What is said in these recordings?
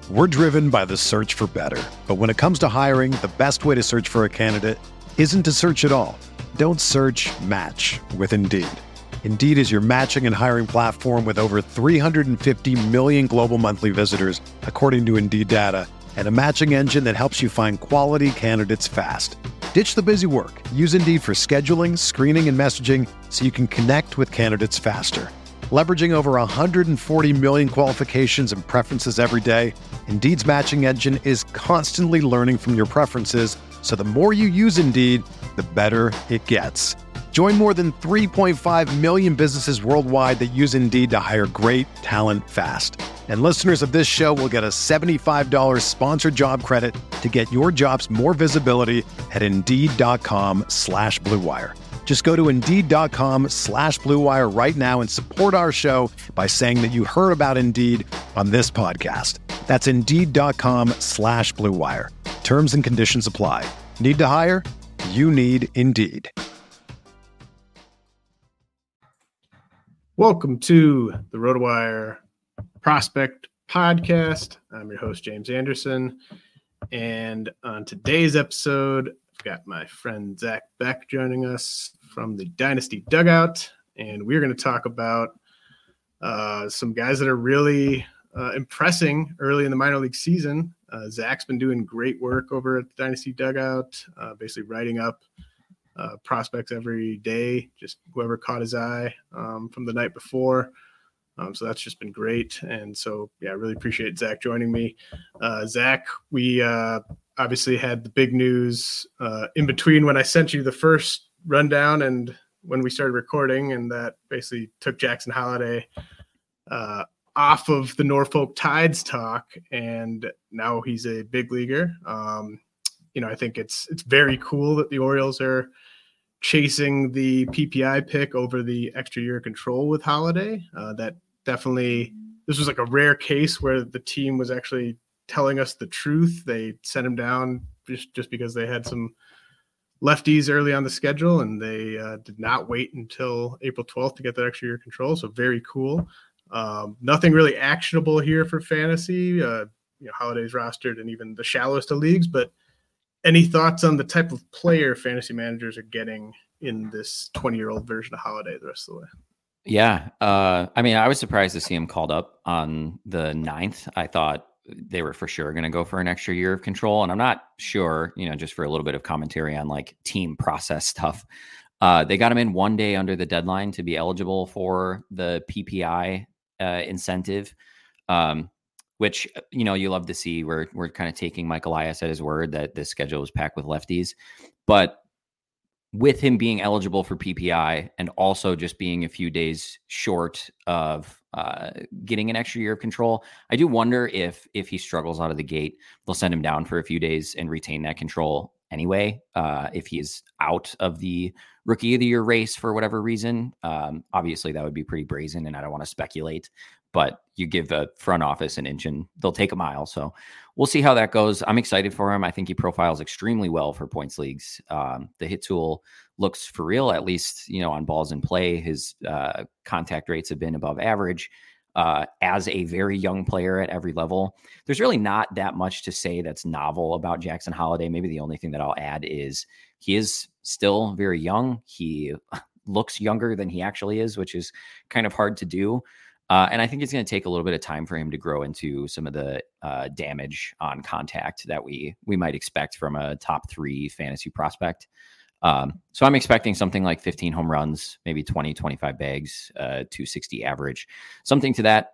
We're driven by the search for better. But when it comes to hiring, the best way to search for a candidate isn't to search at all. Don't search, match with Indeed. Indeed is your matching and hiring platform with over 350 million global monthly visitors, according to Indeed data, and a matching engine that helps you find quality candidates fast. Ditch the busy work. Use Indeed for scheduling, screening, and messaging so you can connect with candidates faster. Leveraging over 140 million qualifications and preferences every day, Indeed's matching engine is constantly learning from your preferences, so the more you use Indeed, the better it gets. Join more than 3.5 million businesses worldwide that use Indeed to hire great talent fast. And listeners of this show will get a $75 sponsored job credit to get your jobs more visibility at Indeed.com/Blue Wire. Just go to Indeed.com/Blue Wire right now and support our show by saying that you heard about Indeed on this podcast. That's Indeed.com/Blue Wire. Terms and conditions apply. Need to hire? You need Indeed. Welcome to the RotoWire Prospect Podcast. I'm your host, James Anderson. And on today's episode, I've got my friend Zach Beck joining us from the Dynasty Dugout. And we're going to talk about some guys that are really impressing early in the minor league season. Zach's been doing great work over at the Dynasty Dugout, basically writing up prospects every day, just whoever caught his eye from the night before. So that's just been great. And so, yeah, I really appreciate Zach joining me. Zach, we obviously had the big news in between when I sent you the first rundown and when we started recording, and that basically took Jackson Holliday off of the Norfolk Tides talk. And now he's a big leaguer. I think it's very cool that the Orioles are chasing the PPI pick over the extra year control with Holliday. That definitely, this was like a rare case where the team was actually telling us the truth. They sent him down just because they had some lefties early on the schedule, and they did not wait until April 12th to get that extra year control. So very cool. Nothing really actionable here for fantasy. Holliday's rostered in even the shallowest of leagues, but any thoughts on the type of player fantasy managers are getting in this 20-year-old version of Holliday the rest of the way? Yeah. I was surprised to see him called up on the 9th. I thought they were for sure going to go for an extra year of control. And I'm not sure, just for a little bit of commentary on like team process stuff. They got him in one day under the deadline to be eligible for the PPI incentive. Which, you love to see. We're kind of taking Mike Elias at his word that this schedule was packed with lefties. But with him being eligible for PPI and also just being a few days short of getting an extra year of control, I do wonder if he struggles out of the gate, they'll send him down for a few days and retain that control anyway. If he's out of the rookie of the year race for whatever reason, obviously that would be pretty brazen, and I don't want to speculate. But you give a front office an inch and they'll take a mile. So we'll see how that goes. I'm excited for him. I think he profiles extremely well for points leagues. The hit tool looks for real, at least, on balls in play. His contact rates have been above average as a very young player at every level. There's really not that much to say that's novel about Jackson Holliday. Maybe the only thing that I'll add is he is still very young. He looks younger than he actually is, which is kind of hard to do. And I think it's going to take a little bit of time for him to grow into some of the damage on contact that we might expect from a top 3 fantasy prospect. So I'm expecting something like 15 home runs, maybe 20, 25 bags, 260 average, something to that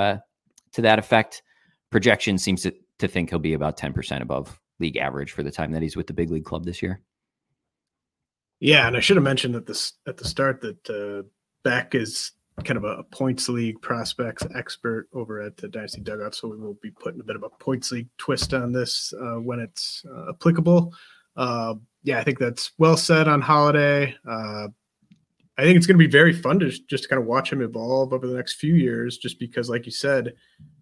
effect. Projection seems to think he'll be about 10% above league average for the time that he's with the big league club this year. Yeah, and I should have mentioned at the start that Beck is kind of a points league prospects expert over at the Dynasty Dugout. So we will be putting a bit of a points league twist on this when it's applicable. Yeah, I think that's well said on Holliday. I think it's going to be very fun to just kind of watch him evolve over the next few years, just because, like you said,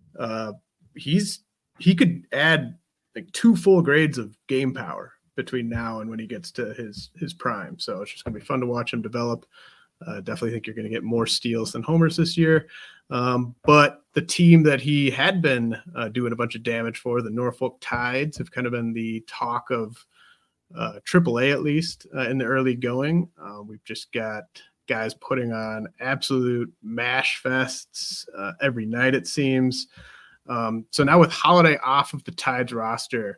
he could add like 2 full grades of game power between now and when he gets to his prime. So it's just going to be fun to watch him develop. Definitely think you're going to get more steals than homers this year. But the team that he had been doing a bunch of damage for, the Norfolk Tides, have kind of been the talk of AAA, at least in the early going. We've just got guys putting on absolute mash fests every night, it seems. So now with Holiday off of the Tides roster,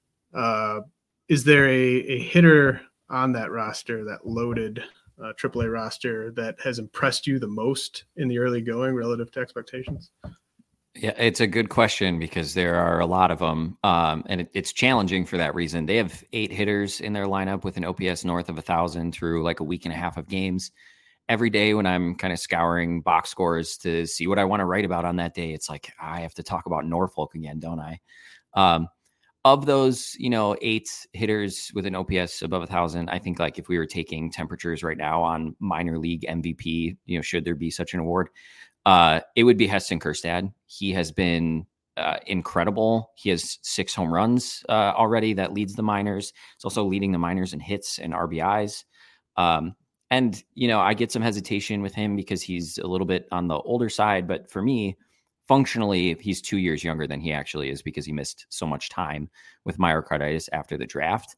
is there a hitter on that roster, that loaded AAA roster, that has impressed you the most in the early going relative to expectations? Yeah, it's a good question because there are a lot of them, and it's challenging for that reason. They have 8 hitters in their lineup with an OPS north of 1,000 through like a week and a half of games. Every day when I'm kind of scouring box scores to see what I want to write about on that day, it's like, I have to talk about Norfolk again, don't I? Of those, 8 hitters with an OPS above 1,000, I think like if we were taking temperatures right now on minor league MVP, should there be such an award, it would be Heston Kjerstad. He has been incredible. He has 6 home runs already. That leads the minors. It's also leading the minors in hits and RBIs. And, I get some hesitation with him because he's a little bit on the older side. But for me, functionally, he's 2 years younger than he actually is because he missed so much time with myocarditis after the draft.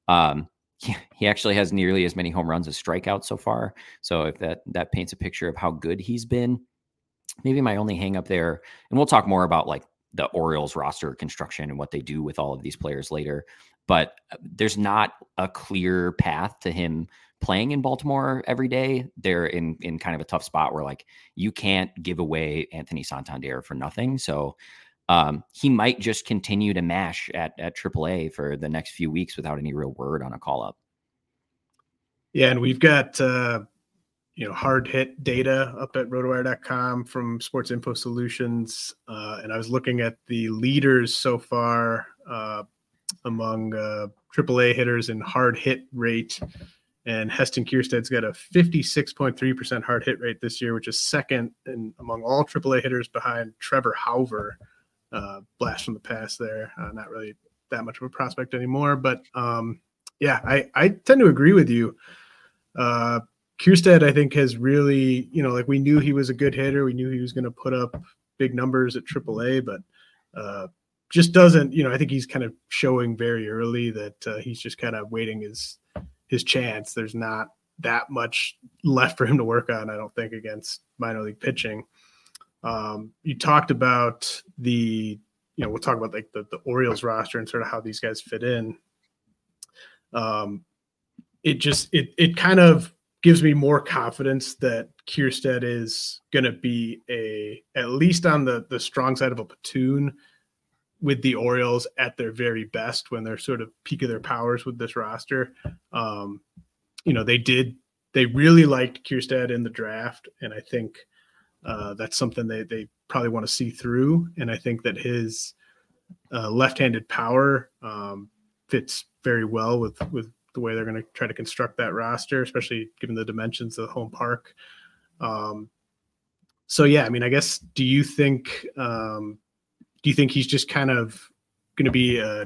He actually has nearly as many home runs as strikeouts so far. So if that paints a picture of how good he's been. Maybe my only hang up there, and we'll talk more about like the Orioles roster construction and what they do with all of these players later, but there's not a clear path to him playing in Baltimore every day. They're in kind of a tough spot where like you can't give away Anthony Santander for nothing. So he might just continue to mash at AAA for the next few weeks without any real word on a call up. Yeah, and we've got hard hit data up at rotowire.com from Sports Info Solutions. And I was looking at the leaders so far among AAA hitters in hard hit rate. And Heston Kjerstad's got a 56.3% hard hit rate this year, which is second among all AAA hitters behind Trevor Hauver. Blast from the past there. Not really that much of a prospect anymore. But I tend to agree with you. Kjerstad, I think, has really, we knew he was a good hitter. We knew he was going to put up big numbers at AAA, but just doesn't, I think he's kind of showing very early that he's just kind of waiting his chance. There's not that much left for him to work on, I don't think, against minor league pitching. You talked about we'll talk about like the Orioles roster and sort of how these guys fit in. It kind of gives me more confidence that Kjerstad is going to be at least on the strong side of a platoon with the Orioles at their very best when they're sort of peak of their powers with this roster. They really liked Kjerstad in the draft. And I think that's something they probably want to see through. And I think that his left-handed power fits very well with the way they're going to try to construct that roster, especially given the dimensions of the home park. I guess, do you think he's just kind of going to be a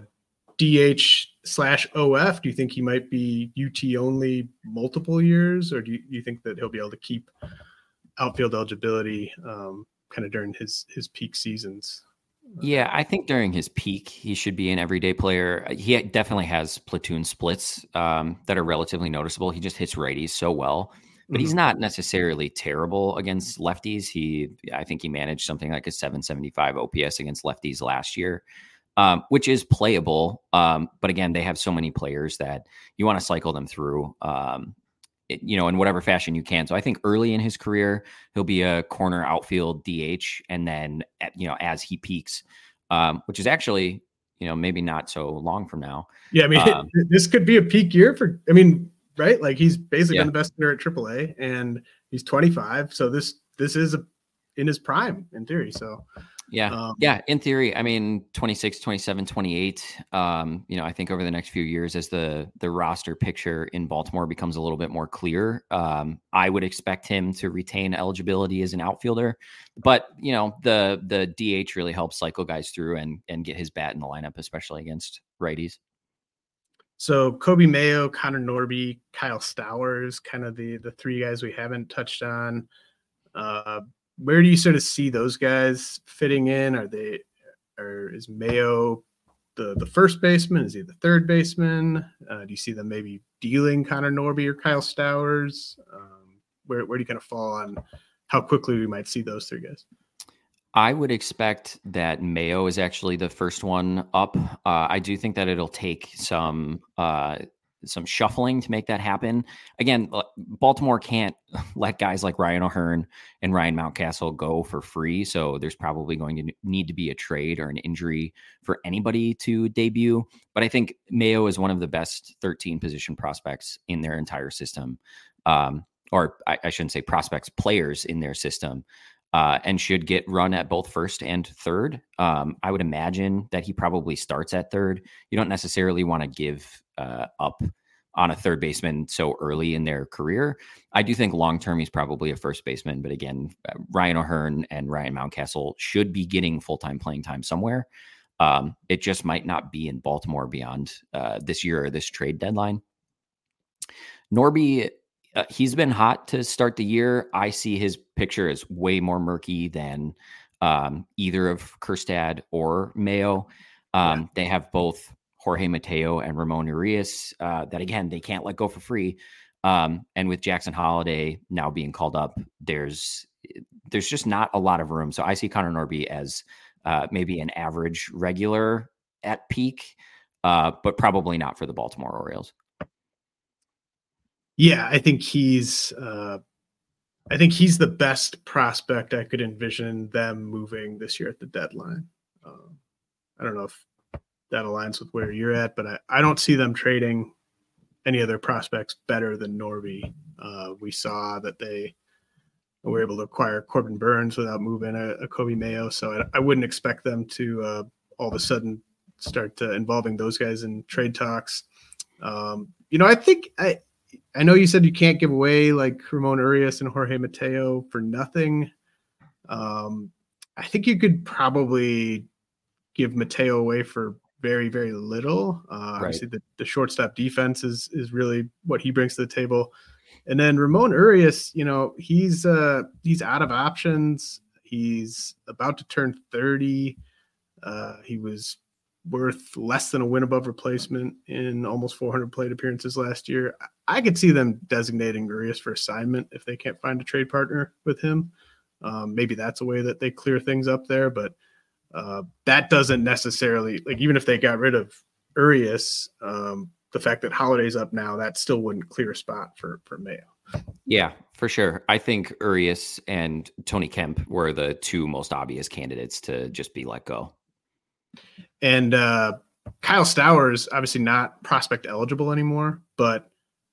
DH/OF? Do you think he might be UT only multiple years, or do you think that he'll be able to keep outfield eligibility kind of during his peak seasons? Yeah, I think during his peak, he should be an everyday player. He definitely has platoon splits that are relatively noticeable. He just hits righties so well, but he's not necessarily terrible against lefties. I think he managed something like a 775 OPS against lefties last year, which is playable. But again, they have so many players that you want to cycle them through, in whatever fashion you can. So I think early in his career, he'll be a corner outfield DH. And then, as he peaks, which is actually, maybe not so long from now. Yeah. I mean, this could be a peak year right? Like he's basically been the best hitter at AAA and he's 25. So this is in his prime in theory. So in theory, I mean, 26, 27, 28, I think over the next few years, as the roster picture in Baltimore becomes a little bit more clear, I would expect him to retain eligibility as an outfielder, but the DH really helps cycle guys through and get his bat in the lineup, especially against righties. So Kobe Mayo, Connor Norby, Kyle Stowers, kind of the three guys we haven't touched on. Where do you sort of see those guys fitting in? Is Mayo the first baseman? Is he the third baseman? Do you see them maybe dealing Connor Norby or Kyle Stowers? Where do you kind of fall on how quickly we might see those three guys? I would expect that Mayo is actually the first one up. I do think that it'll take some shuffling to make that happen. Again, Baltimore can't let guys like Ryan O'Hearn and Ryan Mountcastle go for free. So there's probably going to need to be a trade or an injury for anybody to debut. But I think Mayo is one of the best 13 position prospects in their entire system. Or I shouldn't say prospects, players in their system. And should get run at both first and third. I would imagine that he probably starts at third. You don't necessarily want to give up on a third baseman so early in their career. I do think long-term he's probably a first baseman, but again, Ryan O'Hearn and Ryan Mountcastle should be getting full-time playing time somewhere. It just might not be in Baltimore beyond this year or this trade deadline. Norby, he's been hot to start the year. I see his picture as way more murky than either of Kjerstad or Mayo. They have both Jorge Mateo and Ramon Urias that, again, they can't let go for free. And with Jackson Holliday now being called up, there's just not a lot of room. So I see Connor Norby as maybe an average regular at peak, but probably not for the Baltimore Orioles. Yeah, I think he's the best prospect I could envision them moving this year at the deadline. I don't know if that aligns with where you're at, but I don't see them trading any other prospects better than Norby. We saw that they were able to acquire Corbin Burns without moving a Kobe Mayo, so I wouldn't expect them to all of a sudden start involving those guys in trade talks. I know you said you can't give away like Ramon Urias and Jorge Mateo for nothing. I think you could probably give Mateo away for very, very little. Right. Obviously, the shortstop defense is really what he brings to the table. And then Ramon Urias, he's out of options. He's about to turn 30. He was worth less than a win above replacement in almost 400 plate appearances last year. I could see them designating Urias for assignment if they can't find a trade partner with him. Maybe that's a way that they clear things up there, but that doesn't necessarily, like, even if they got rid of Urias, the fact that Holiday's up now, that still wouldn't clear a spot for Mayo. Yeah, for sure. I think Urias and Tony Kemp were the two most obvious candidates to just be let go. And Kyle Stowers, obviously not prospect eligible anymore, but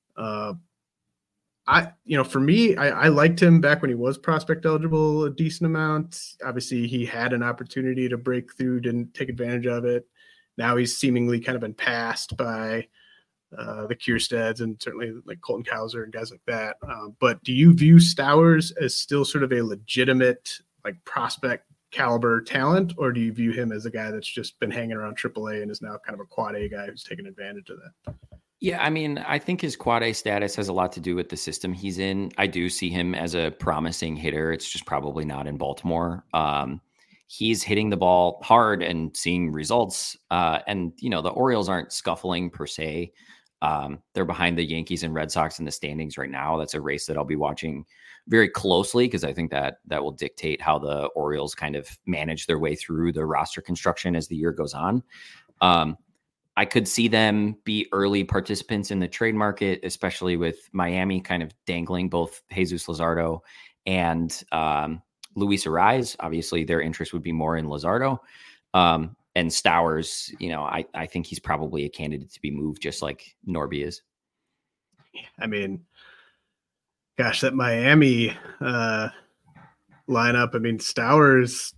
for me, I liked him back when he was prospect eligible a decent amount. Obviously, he had an opportunity to break through, didn't take advantage of it. Now he's seemingly kind of been passed by the Kjerstads and certainly like Colton Cowser and guys like that. But do you view Stowers as still sort of a legitimate like prospect caliber talent, or do you view him as a guy that's just been hanging around AAA and is now kind of a quad A guy who's taken advantage of that? Yeah, I mean, I think his quad A status has a lot to do with the system he's in. I do see him as a promising hitter. It's just probably not in Baltimore. He's hitting the ball hard and seeing results. And, the Orioles aren't scuffling per se. They're behind the Yankees and Red Sox in the standings right now. That's a race that I'll be watching very closely because I think that will dictate how the Orioles kind of manage their way through the roster construction as the year goes on. I could see them be early participants in the trade market, especially with Miami kind of dangling both Jesus Luzardo and Luis Arraez. Obviously, their interest would be more in Luzardo. And Stowers, I think he's probably a candidate to be moved just like Norby is. I mean, gosh, that Miami lineup, I mean, Stowers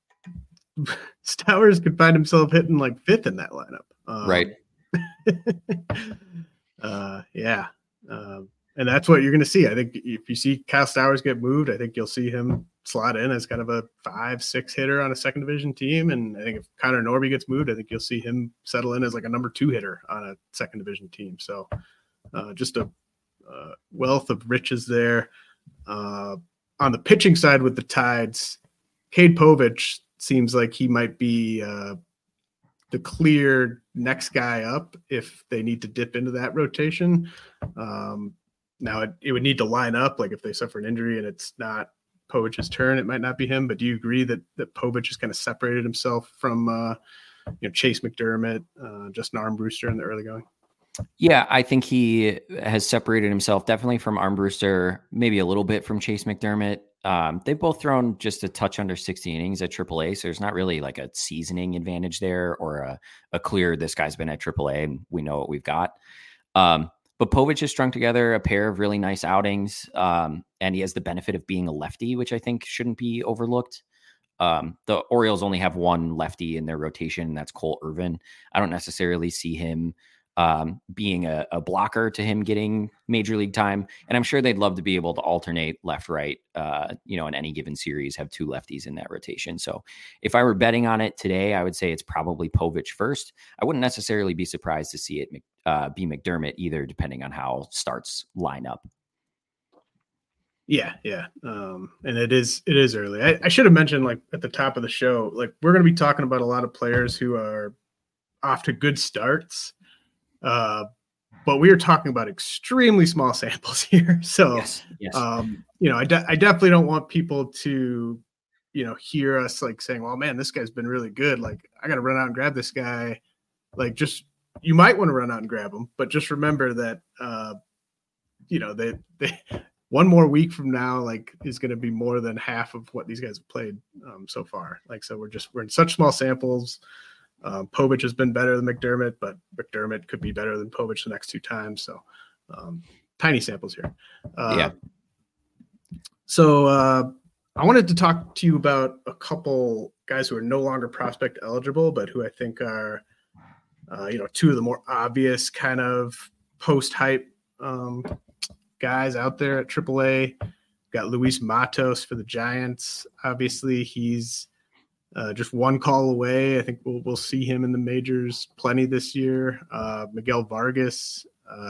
could find himself hitting like fifth in that lineup. Right. And that's what you're going to see. I think if you see Kyle Stowers get moved, I think you'll see him slot in as kind of a 5-6 hitter on a second division team. And I think if Connor Norby gets moved, I think you'll see him settle in as like a number 2 hitter on a second division team. So just a wealth of riches there. On the pitching side with the Tides, Cade Povich seems like he might be the clear next guy up if they need to dip into that rotation. Now it would need to line up, like if they suffer an injury and it's not Povich's turn, it might not be him. But do you agree that Povich has kind of separated himself from Chase McDermott, Justin Armbruster in the early going? Yeah, I think he has separated himself definitely from Armbruster, maybe a little bit from Chase McDermott. They've both thrown just a touch under 60 innings at AAA, so there's not really like a seasoning advantage there or a clear this guy's been at AAA and we know what we've got. But Povich has strung together a pair of really nice outings, and he has the benefit of being a lefty, which I think shouldn't be overlooked. The Orioles only have one lefty in their rotation, and that's Cole Irvin. I don't necessarily see him being a blocker to him getting major league time. And I'm sure they'd love to be able to alternate left, right, in any given series, have 2 lefties in that rotation. So if I were betting on it today, I would say it's probably Povich first. I wouldn't necessarily be surprised to see it be McDermott either, depending on how starts line up. Yeah. And it is early. I should have mentioned, like at the top of the show, like we're going to be talking about a lot of players who are off to good starts. But we are talking about extremely small samples here. So, yes. I definitely don't want people to, hear us like saying, well, man, this guy's been really good. Like I got to run out and grab this guy. Like you might want to run out and grab him, but just remember that, they one more week from now, like is going to be more than half of what these guys have played so far. Like, so we're in such small samples. Povich has been better than McDermott, but McDermott could be better than Povich the next 2 times. So tiny samples here. So I wanted to talk to you about a couple guys who are no longer prospect eligible, but who I think are, 2 of the more obvious kind of post-hype guys out there at AAA. Got Luis Matos for the Giants. Obviously, he's just 1 call away. I think we'll see him in the majors plenty this year. Miguel Vargas,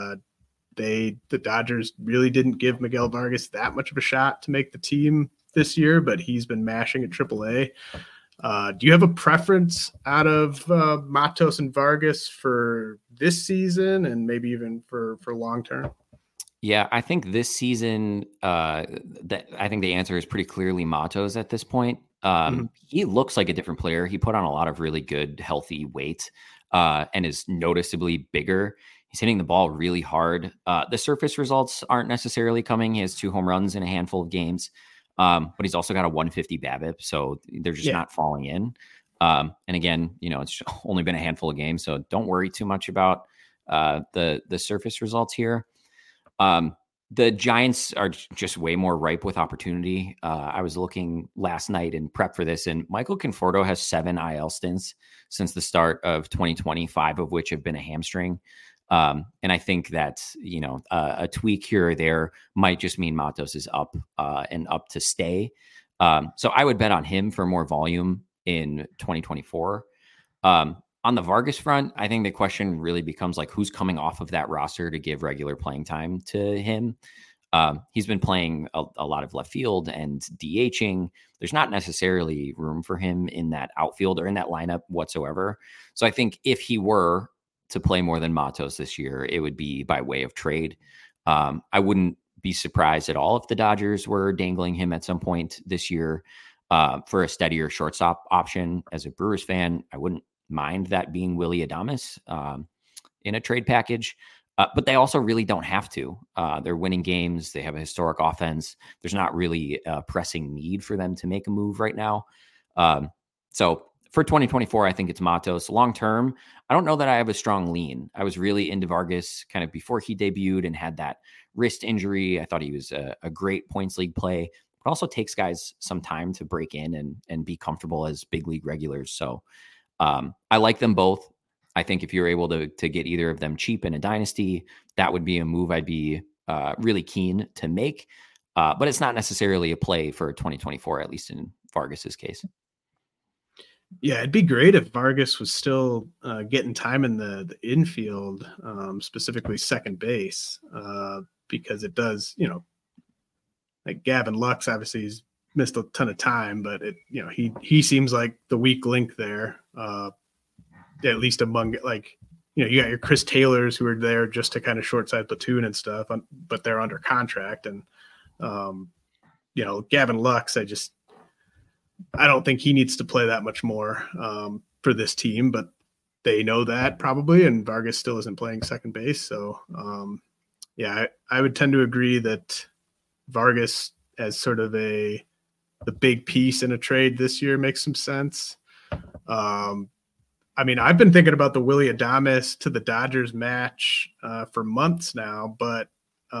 the Dodgers really didn't give Miguel Vargas that much of a shot to make the team this year, but he's been mashing at AAA. Do you have a preference out of Matos and Vargas for this season and maybe even for long term? Yeah, I think this season, I think the answer is pretty clearly Matos at this point. He looks like a different player. He put on a lot of really good, healthy weight and is noticeably bigger. He's hitting the ball really hard. The surface results aren't necessarily coming. He has 2 home runs in a handful of games, but he's also got a 150 BABIP, so they're just not falling in. And again, it's only been a handful of games, so don't worry too much about the surface results here. The Giants are just way more ripe with opportunity. I was looking last night in prep for this, and Michael Conforto has 7 IL stints since the start of 2020, 5 of which have been a hamstring. And I think that, a tweak here or there might just mean Matos is up and up to stay. So I would bet on him for more volume in 2024. On the Vargas front, I think the question really becomes like who's coming off of that roster to give regular playing time to him. He's been playing a lot of left field and DHing. There's not necessarily room for him in that outfield or in that lineup whatsoever. So I think if he were to play more than Matos this year, it would be by way of trade. I wouldn't be surprised at all if the Dodgers were dangling him at some point this year for a steadier shortstop option. As a Brewers fan, I wouldn't mind that being Willy Adames in a trade package, but they also really don't have to. They're winning games. They have a historic offense. There's not really a pressing need for them to make a move right now. So for 2024, I think it's Matos. Long term, I don't know that I have a strong lean. I was really into Vargas kind of before he debuted and had that wrist injury. I thought he was a great points league play, but also takes guys some time to break in and be comfortable as big league regulars. So I like them both. I think if you're able to get either of them cheap in a dynasty, that would be a move I'd be really keen to make. But it's not necessarily a play for 2024, at least in Vargas's case. Yeah, it'd be great if Vargas was still getting time in the infield, specifically second base, because it does, like Gavin Lux, obviously he's missed a ton of time, but he seems like the weak link there, at least among you got your Chris Taylors who are there just to kind of short side platoon and stuff, but they're under contract. And, Gavin Lux, I don't think he needs to play that much more for this team, but they know that probably. And Vargas still isn't playing second base. So, I would tend to agree that Vargas as sort of the big piece in a trade this year makes some sense. I've been thinking about the Willy Adames to the Dodgers match for months now, but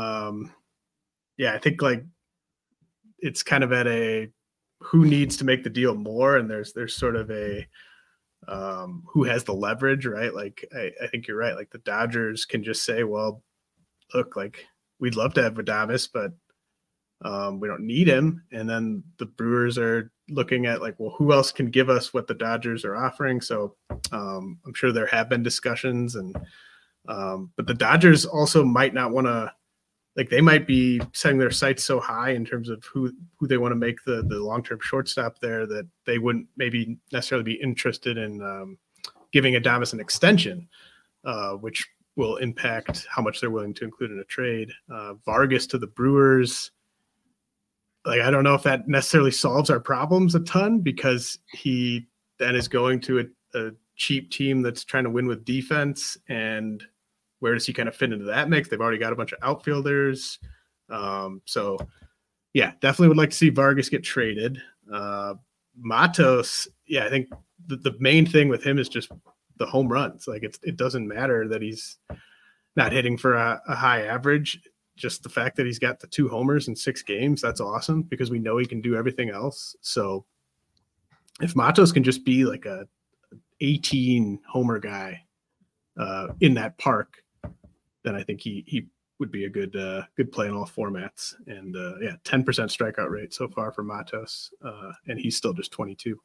I think it's kind of at who needs to make the deal more, and there's sort of who has the leverage, right? I think you're right. Like the Dodgers can just say, well, look, we'd love to have Adames, but we don't need him. And then the Brewers are looking at who else can give us what the Dodgers are offering? So I'm sure there have been discussions, but the Dodgers also might not want to, they might be setting their sights so high in terms of who they want to make the long-term shortstop there that they wouldn't maybe necessarily be interested in giving Adames an extension, which will impact how much they're willing to include in a trade. Vargas to the Brewers, I don't know if that necessarily solves our problems a ton, because he then is going to a cheap team that's trying to win with defense. And where does he kind of fit into that mix? They've already got a bunch of outfielders. Definitely would like to see Vargas get traded. Matos, I think the main thing with him is just the home runs. It doesn't matter that he's not hitting for a high average. Just the fact that he's got the 2 homers in 6 games, that's awesome, because we know he can do everything else. So if Matos can just be a 18 homer guy in that park, then I think he would be a good play in all formats. And 10% strikeout rate so far for Matos, and he's still just 22.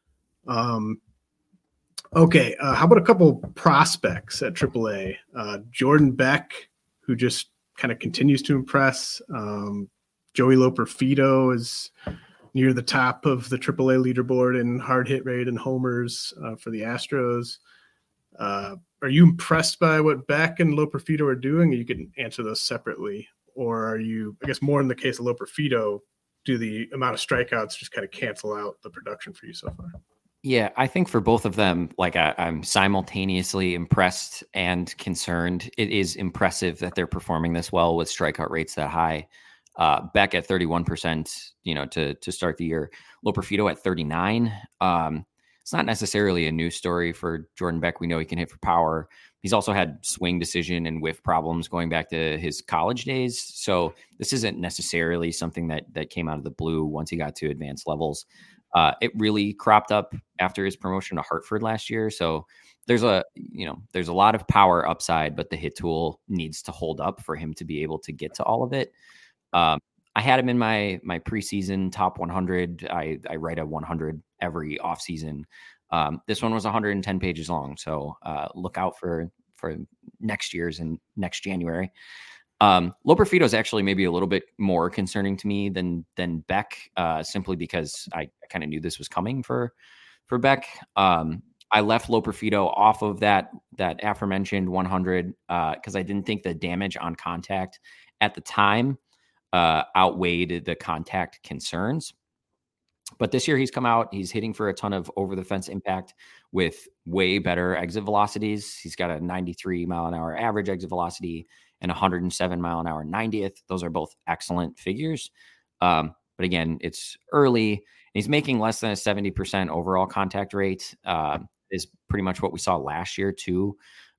Okay, how about a couple prospects at AAA? Jordan Beck, who just kind of continues to impress. Joey Loperfido is near the top of the AAA leaderboard in hard hit rate and homers for the Astros. Are you impressed by what Beck and Loperfido are doing? You can answer those separately. Or are you, I guess more in the case of Loperfido, do the amount of strikeouts just kind of cancel out the production for you so far? Yeah, I think for both of them, I'm simultaneously impressed and concerned. It is impressive that they're performing this well with strikeout rates that high. Beck at 31%, to start the year. Loperfido at 39. It's not necessarily a new story for Jordan Beck. We know he can hit for power. He's also had swing decision and whiff problems going back to his college days. So this isn't necessarily something that came out of the blue once he got to advanced levels. It really cropped up after his promotion to Hartford last year. So there's a lot of power upside, but the hit tool needs to hold up for him to be able to get to all of it. I had him in my preseason top 100. I write a 100 every offseason. This one was 110 pages long. So look out for next year's and next January. Loperfido is actually maybe a little bit more concerning to me than Beck, simply because I kind of knew this was coming for Beck. I left Loperfido off of that aforementioned 100 because I didn't think the damage on contact at the time outweighed the contact concerns. But this year he's come out, he's hitting for a ton of over the fence impact with way better exit velocities. He's got a 93 mile an hour average exit velocity and 107 mile an hour 90th. Those are both excellent figures. But again, it's early. He's making less than a 70% overall contact rate, is pretty much what we saw last year too.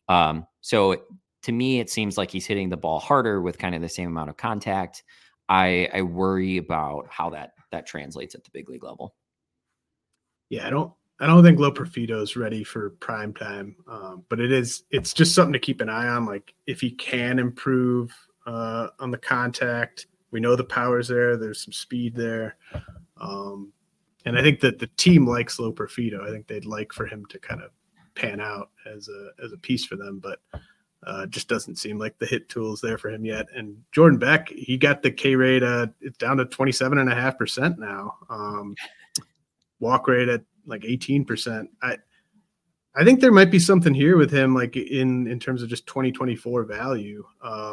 So to me, it seems like he's hitting the ball harder with kind of the same amount of contact. I worry about how that translates at the big league level. Yeah, I don't think Loperfido is ready for prime time, but it's just something to keep an eye on. Like if he can improve on the contact, We know the power's there. There's some speed there. And I think that the team likes Loperfido. I think they'd like for him to kind of pan out as a piece for them, but just doesn't seem like the hit tool is there for him yet. And Jordan Beck, he got the K rate, it's down to 27.5% now. Walk rate at like 18%. I think there might be something here with him, like in terms of just 2024 value,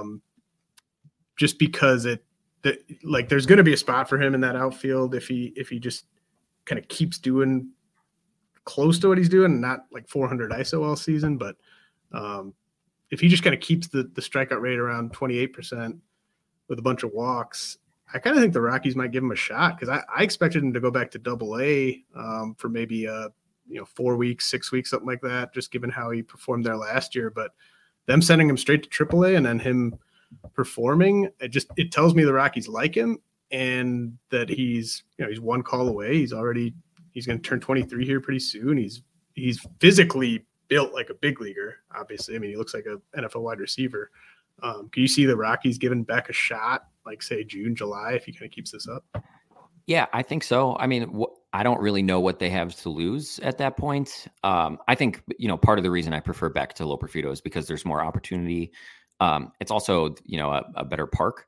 just because there's going to be a spot for him in that outfield if he just kind of keeps doing close to what he's doing, not like 400 ISO all season, but if he just kind of keeps the strikeout rate around 28% with a bunch of walks, I kind of think the Rockies might give him a shot, because I expected him to go back to Double-A for maybe 4 weeks, 6 weeks, something like that, just given how he performed there last year. But them sending him straight to Triple-A and then him performing, it tells me the Rockies like him, and that he's one call away. He's going to turn 23 here pretty soon. He's physically built like a big leaguer, obviously. I mean, he looks like an NFL wide receiver. Can you see the Rockies giving Beck a shot, like say June, July, if he kind of keeps this up? Yeah, I think so. I mean, I don't really know what they have to lose at that point. I think, part of the reason I prefer Beck to Loperfido is because there's more opportunity. It's also, a better park,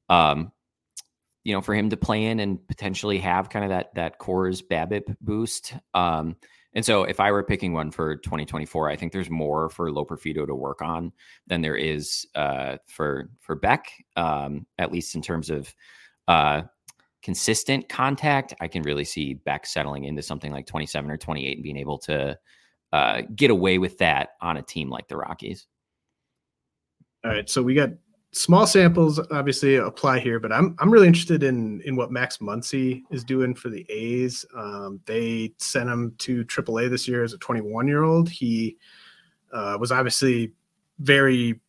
for him to play in and potentially have kind of that Coors BABIP boost. And so if I were picking one for 2024, I think there's more for Loperfido to work on than there is for Beck, at least in terms of consistent contact. I can really see Beck settling into something like 27 or 28 and being able to get away with that on a team like the Rockies. All right, so we got small samples obviously apply here, but I'm really interested in what Max Muncy is doing for the A's. They sent him to AAA this year as a 21-year-old. He was obviously very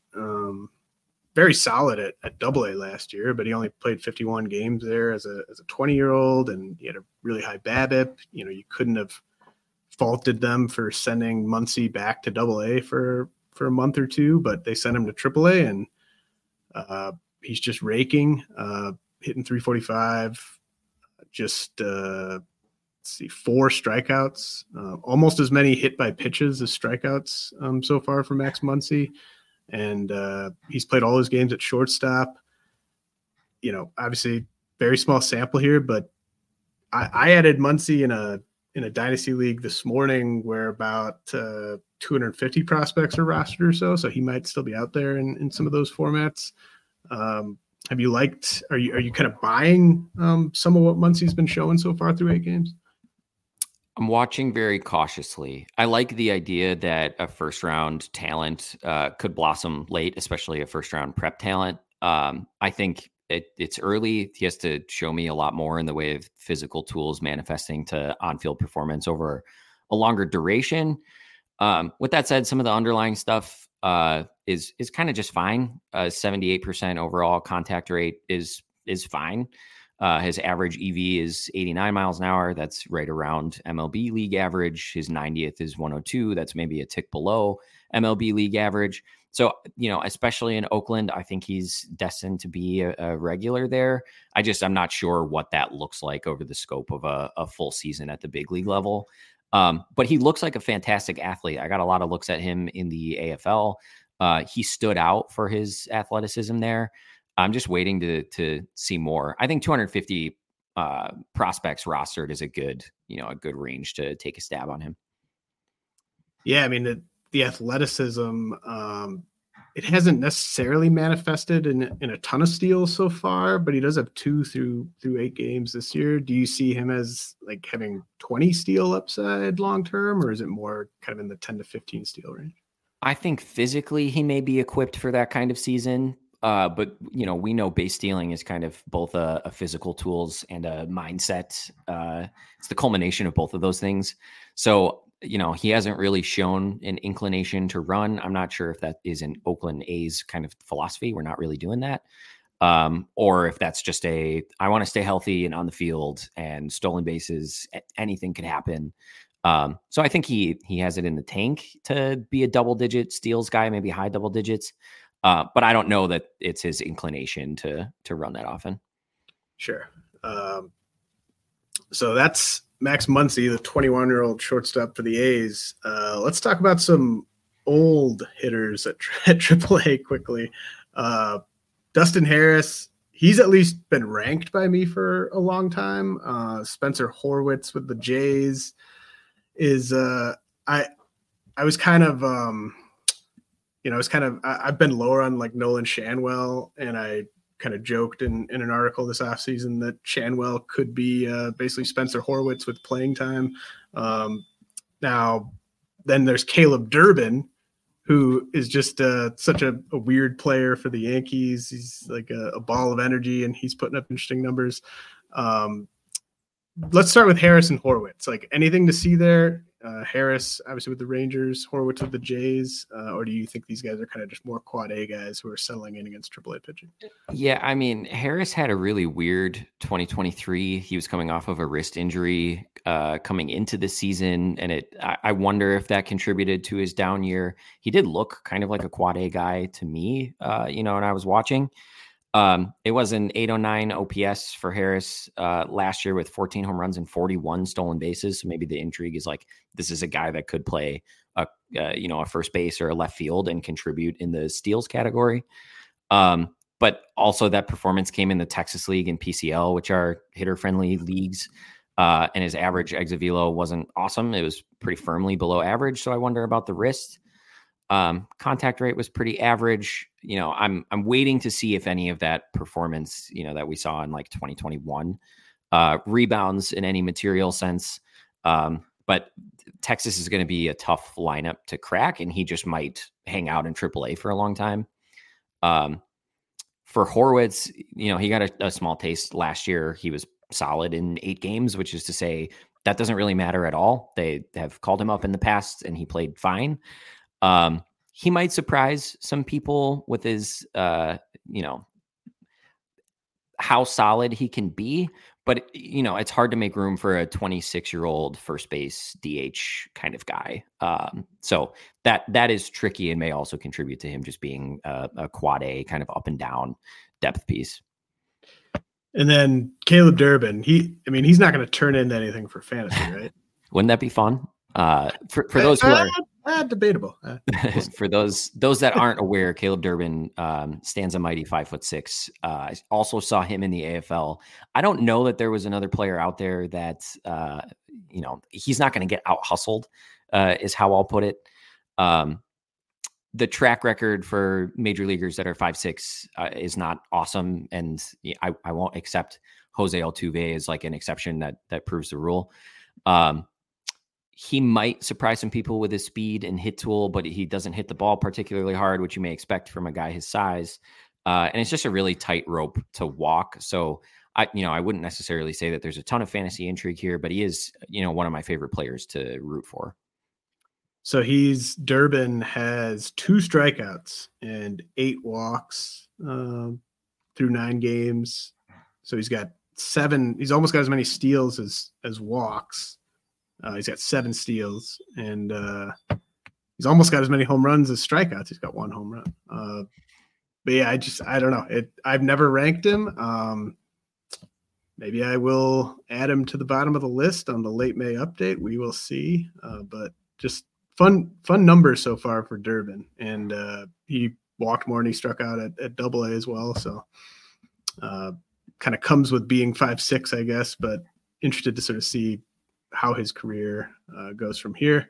solid at AA last year, but he only played 51 games there as a 20-year-old, and he had a really high BABIP. You couldn't have faulted them for sending Muncy back to AA for a month or two, but they sent him to AAA, and he's just raking, hitting 345, just 4 strikeouts, almost as many hit by pitches as strikeouts so far for Max Muncy. And he's played all his games at shortstop. Obviously very small sample here, but I added Muncy in a dynasty league this morning where about 250 prospects are rostered or so. So he might still be out there in some of those formats. Are you kind of buying some of what Muncy's been showing so far through 8 games? I'm watching very cautiously. I like the idea that a first round talent could blossom late, especially a first round prep talent. I think it's early. He has to show me a lot more in the way of physical tools manifesting to on-field performance over a longer duration. With that said, some of the underlying stuff is kind of just fine. 78% overall contact rate is fine. His average EV is 89 miles an hour. That's right around MLB league average. His 90th is 102. That's maybe a tick below MLB league average. So, especially in Oakland, I think he's destined to be a regular there. I'm not sure what that looks like over the scope of a full season at the big league level. But he looks like a fantastic athlete. I got a lot of looks at him in the AFL. He stood out for his athleticism there. I'm just waiting to see more. I think 250 prospects rostered is a good range to take a stab on him. Yeah, I mean, the athleticism, it hasn't necessarily manifested in a ton of steals so far, but he does have 2 through 8 games this year. Do you see him as like having 20 steal upside long term, or is it more kind of in the 10 to 15 steal range? I think physically he may be equipped for that kind of season. But we know base stealing is kind of both a physical tools and a mindset. It's the culmination of both of those things. So, he hasn't really shown an inclination to run. I'm not sure if that is an Oakland A's kind of philosophy. We're not really doing that. Or if that's just I want to stay healthy and on the field, and stolen bases, anything could happen. So I think he has it in the tank to be a double digit steals guy, maybe high double digits. But I don't know that it's his inclination to run that often. Sure. So that's Max Muncy, the 21-year-old shortstop for the A's. Let's talk about some old hitters at AAA quickly. Dustin Harris, he's at least been ranked by me for a long time. Spencer Horwitz with the Jays is I was kind of I've been lower on like Nolan Shanwell, and I kind of joked in an article this offseason that Shanwell could be basically Spencer Horwitz with playing time. Now, then there's Caleb Durbin, who is just such a weird player for the Yankees. He's like a ball of energy, and he's putting up interesting numbers. Let's start with Harris and Horwitz. Like, anything to see there? Harris, obviously, with the Rangers, Horwitz with the Jays, or do you think these guys are kind of just more quad A guys who are settling in against AAA pitching? Yeah, I mean, Harris had a really weird 2023. He was coming off of a wrist injury coming into the season, and I wonder if that contributed to his down year. He did look kind of like a quad A guy to me, when I was watching. It was an 809 OPS for Harris last year with 14 home runs and 41 stolen bases. So maybe the intrigue is like, this is a guy that could play a first base or a left field and contribute in the steals category. But also that performance came in the Texas League and PCL, which are hitter friendly leagues. And his average exit velo wasn't awesome. It was pretty firmly below average. So I wonder about the wrist. Contact rate was pretty average. I'm waiting to see if any of that performance, that we saw in like 2021, rebounds in any material sense. But Texas is going to be a tough lineup to crack, and he just might hang out in AAA for a long time. For Horwitz, he got a small taste last year. He was solid in 8 games, which is to say that doesn't really matter at all. They have called him up in the past and he played fine. He might surprise some people with his, how solid he can be, but it's hard to make room for a 26-year-old first base DH kind of guy. So that is tricky and may also contribute to him just being a quad A kind of up and down depth piece. And then Caleb Durbin, he's not going to turn into anything for fantasy, right? Wouldn't that be fun? For those who are debatable. For those that aren't aware, Caleb Durbin stands a mighty 5'6". I also saw him in the AFL. I don't know that there was another player out there that he's not going to get out hustled, is how I'll put it. The track record for major leaguers that are 5'6" is not awesome, and I won't accept Jose Altuve as like an exception that proves the rule. He might surprise some people with his speed and hit tool, but he doesn't hit the ball particularly hard, which you may expect from a guy his size. And it's just a really tight rope to walk. So I wouldn't necessarily say that there's a ton of fantasy intrigue here, but he is, one of my favorite players to root for. So Durbin has 2 strikeouts and 8 walks through 9 games. So he's got 7. He's almost got as many steals as walks. He's got 7 steals, and he's almost got as many home runs as strikeouts. He's got 1 home run. But yeah, I don't know. I've never ranked him. Maybe I will add him to the bottom of the list on the late May update. We will see. But just fun numbers so far for Durbin, and he walked more and he struck out at AA as well. So kind of comes with being 5'6", I guess. But interested to sort of see how his career goes from here.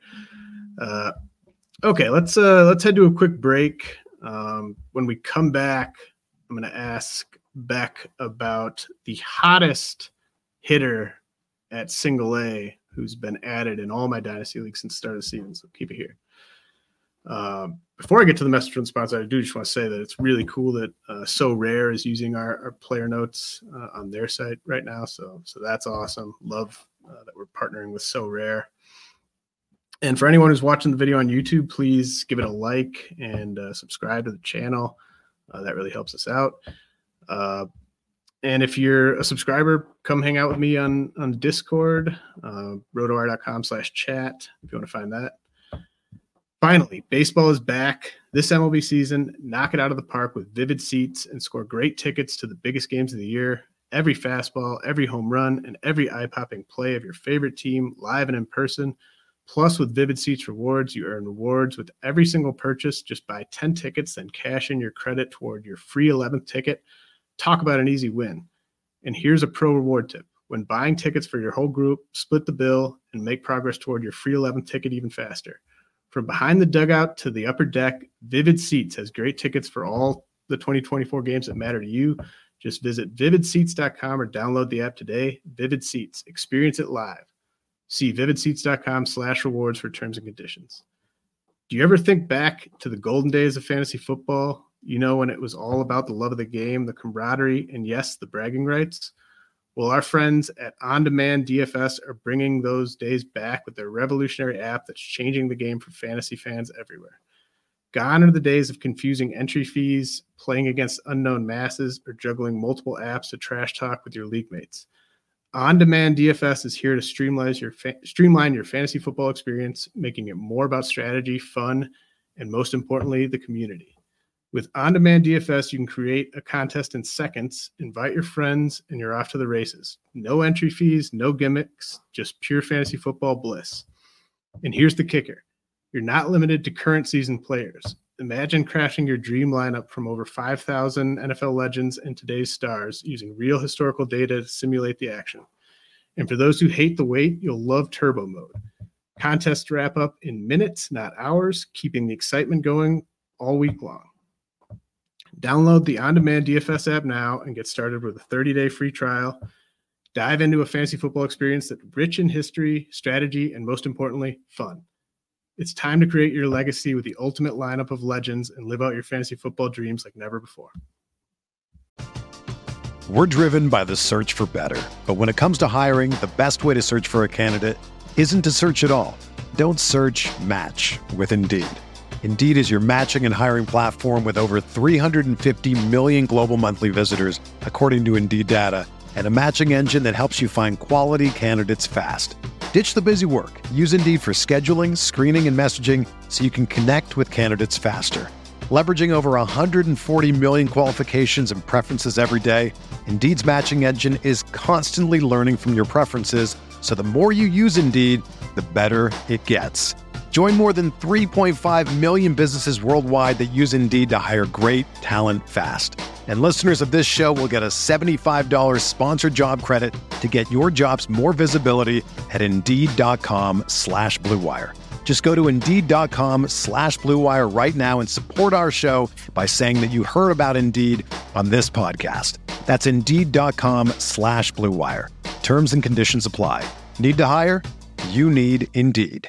Okay, let's head to a quick break. When we come back, I'm going to ask Beck about the hottest hitter at single A who's been added in all my dynasty leagues since the start of the season. So keep it here. Before I get to the message from sponsor, I do just want to say that it's really cool that So Rare is using our player notes on their site right now. So that's awesome. Love that we're partnering with So Rare. And for anyone who's watching the video on YouTube, please give it a like and subscribe to the channel. That really helps us out. And if you're a subscriber, come hang out with me on Discord, rotowire.com/chat, if you want to find that. Finally, baseball is back this MLB season. Knock it out of the park with Vivid Seats and score great tickets to the biggest games of the year. Every fastball, every home run, and every eye-popping play of your favorite team live and in person. Plus, with Vivid Seats rewards, you earn rewards with every single purchase. Just buy 10 tickets, then cash in your credit toward your free 11th ticket. Talk about an easy win. And here's a pro reward tip. When buying tickets for your whole group, split the bill and make progress toward your free 11th ticket even faster. From behind the dugout to the upper deck, Vivid Seats has great tickets for all the 2024 games that matter to you. Just visit vividseats.com or download the app today. Vivid Seats. Experience it live. See vividseats.com/rewards for terms and conditions. Do you ever think back to the golden days of fantasy football? You know, when it was all about the love of the game, the camaraderie, and yes, the bragging rights? Well, our friends at On Demand DFS are bringing those days back with their revolutionary app that's changing the game for fantasy fans everywhere. Gone are the days of confusing entry fees, playing against unknown masses, or juggling multiple apps to trash talk with your league mates. On Demand DFS is here to streamline your fantasy football experience, making it more about strategy, fun, and most importantly, the community. With On Demand DFS, you can create a contest in seconds, invite your friends, and you're off to the races. No entry fees, no gimmicks, just pure fantasy football bliss. And here's the kicker. You're not limited to current season players. Imagine crafting your dream lineup from over 5,000 NFL legends and today's stars using real historical data to simulate the action. And for those who hate the wait, you'll love Turbo Mode. Contests wrap up in minutes, not hours, keeping the excitement going all week long. Download the On Demand DFS app now and get started with a 30-day free trial. Dive into a fantasy football experience that's rich in history, strategy, and most importantly, fun. It's time to create your legacy with the ultimate lineup of legends and live out your fantasy football dreams like never before. We're driven by the search for better. But when it comes to hiring, the best way to search for a candidate isn't to search at all. Don't search, match with Indeed. Indeed is your matching and hiring platform with over 350 million global monthly visitors, according to Indeed data, and a matching engine that helps you find quality candidates fast. Ditch the busy work. Use Indeed for scheduling, screening, and messaging so you can connect with candidates faster. Leveraging over 140 million qualifications and preferences every day, Indeed's matching engine is constantly learning from your preferences, so the more you use Indeed, the better it gets. Join more than 3.5 million businesses worldwide that use Indeed to hire great talent fast. And listeners of this show will get a $75 sponsored job credit to get your jobs more visibility at Indeed.com/Blue Wire. Just go to Indeed.com/Blue Wire right now and support our show by saying that you heard about Indeed on this podcast. That's Indeed.com/Blue Wire. Terms and conditions apply. Need to hire? You need Indeed.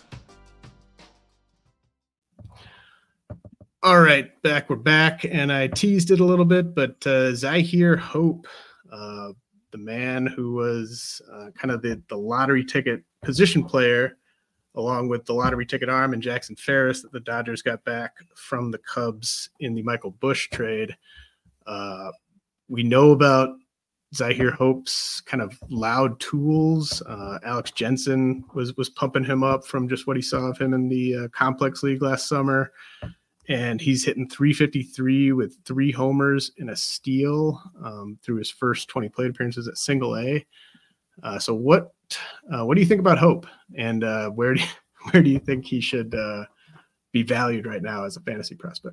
All right, we're back, and I teased it a little bit, but Zyhir Hope, the man who was kind of the lottery ticket position player, along with the lottery ticket arm and Jackson Ferris that the Dodgers got back from the Cubs in the Michael Busch trade. We know about Zyhir Hope's kind of loud tools. Alex Jensen was pumping him up from just what he saw of him in the Complex League last summer. And he's hitting 353 with 3 homers and a steal through his first 20 plate appearances at Single A. So what do you think about Hope? And where do you think he should be valued right now as a fantasy prospect?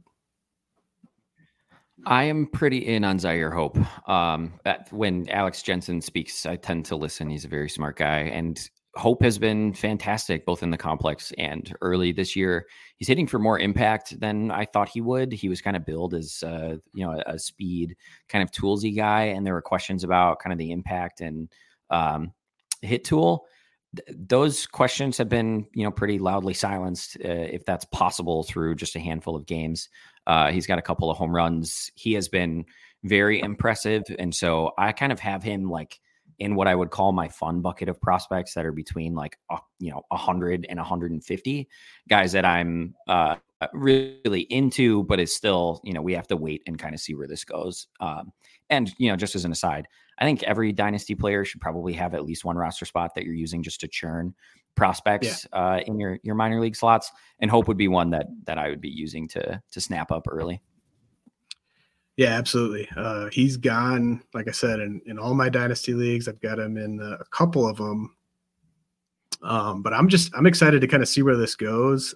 I am pretty in on Zyhir Hope. When Alex Jensen speaks, I tend to listen. He's a very smart guy. And Hope has been fantastic, both in the complex and early this year. He's hitting for more impact than I thought he would. He was kind of billed as, a speed kind of toolsy guy. And there were questions about kind of the impact and hit tool. Those questions have been, pretty loudly silenced, if that's possible, through just a handful of games. He's got a couple of home runs. He has been very impressive. And so I kind of have him in what I would call my fun bucket of prospects that are between 100 and 150 guys that I'm really into, but it's still, we have to wait and kind of see where this goes. And just as an aside, I think every dynasty player should probably have at least one roster spot that you're using just to churn prospects in your minor league slots, and Hope would be one that I would be using to snap up early. Yeah, absolutely. He's gone, like I said, in all my dynasty leagues. I've got him in a couple of them. But I'm excited to kind of see where this goes.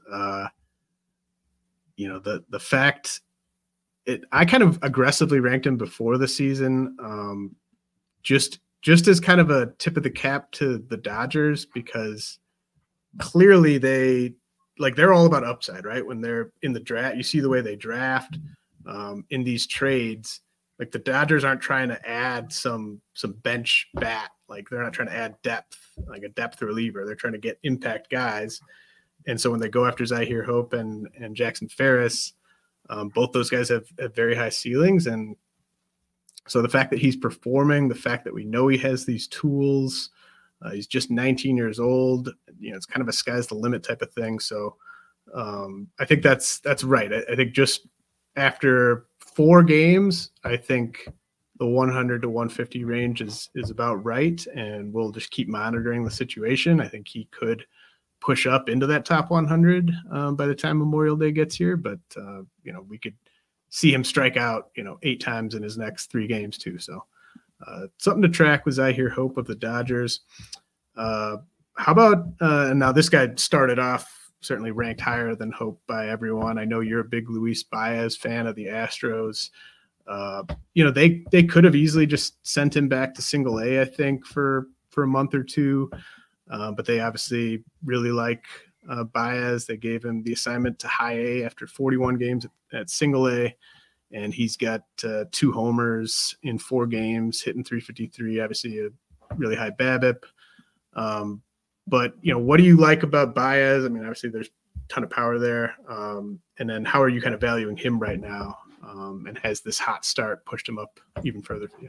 The fact I kind of aggressively ranked him before the season, just as kind of a tip of the cap to the Dodgers, because clearly they're all about upside, right? When they're in the draft, you see the way they draft. In these trades, like the Dodgers aren't trying to add some bench bat, like they're not trying to add depth, like a depth reliever. They're trying to get impact guys. And so when they go after Zyhir Hope and Jackson Ferris, both those guys have very high ceilings. And so the fact that he's performing, the fact that we know he has these tools, he's just 19 years old, it's kind of a sky's the limit type of thing. So I think that's right. I think just after 4 games, I think the 100 to 150 range is about right, and we'll just keep monitoring the situation. I think he could push up into that top 100 by the time Memorial Day gets here, but we could see him strike out 8 times in his next 3 games too. So something to track with Zyhir Hope of the Dodgers. How about now this guy started off certainly ranked higher than Hope by everyone. I know you're a big Luis Baez fan of the Astros. They could have easily just sent him back to single A, I think, for a month or two. But they obviously really like Baez. They gave him the assignment to high A after 41 games at single A. And he's got 2 homers in 4 games, hitting .353, obviously a really high BABIP. But, what do you like about Baez? I mean, obviously there's a ton of power there. And then how are you kind of valuing him right now? And has this hot start pushed him up even further for you?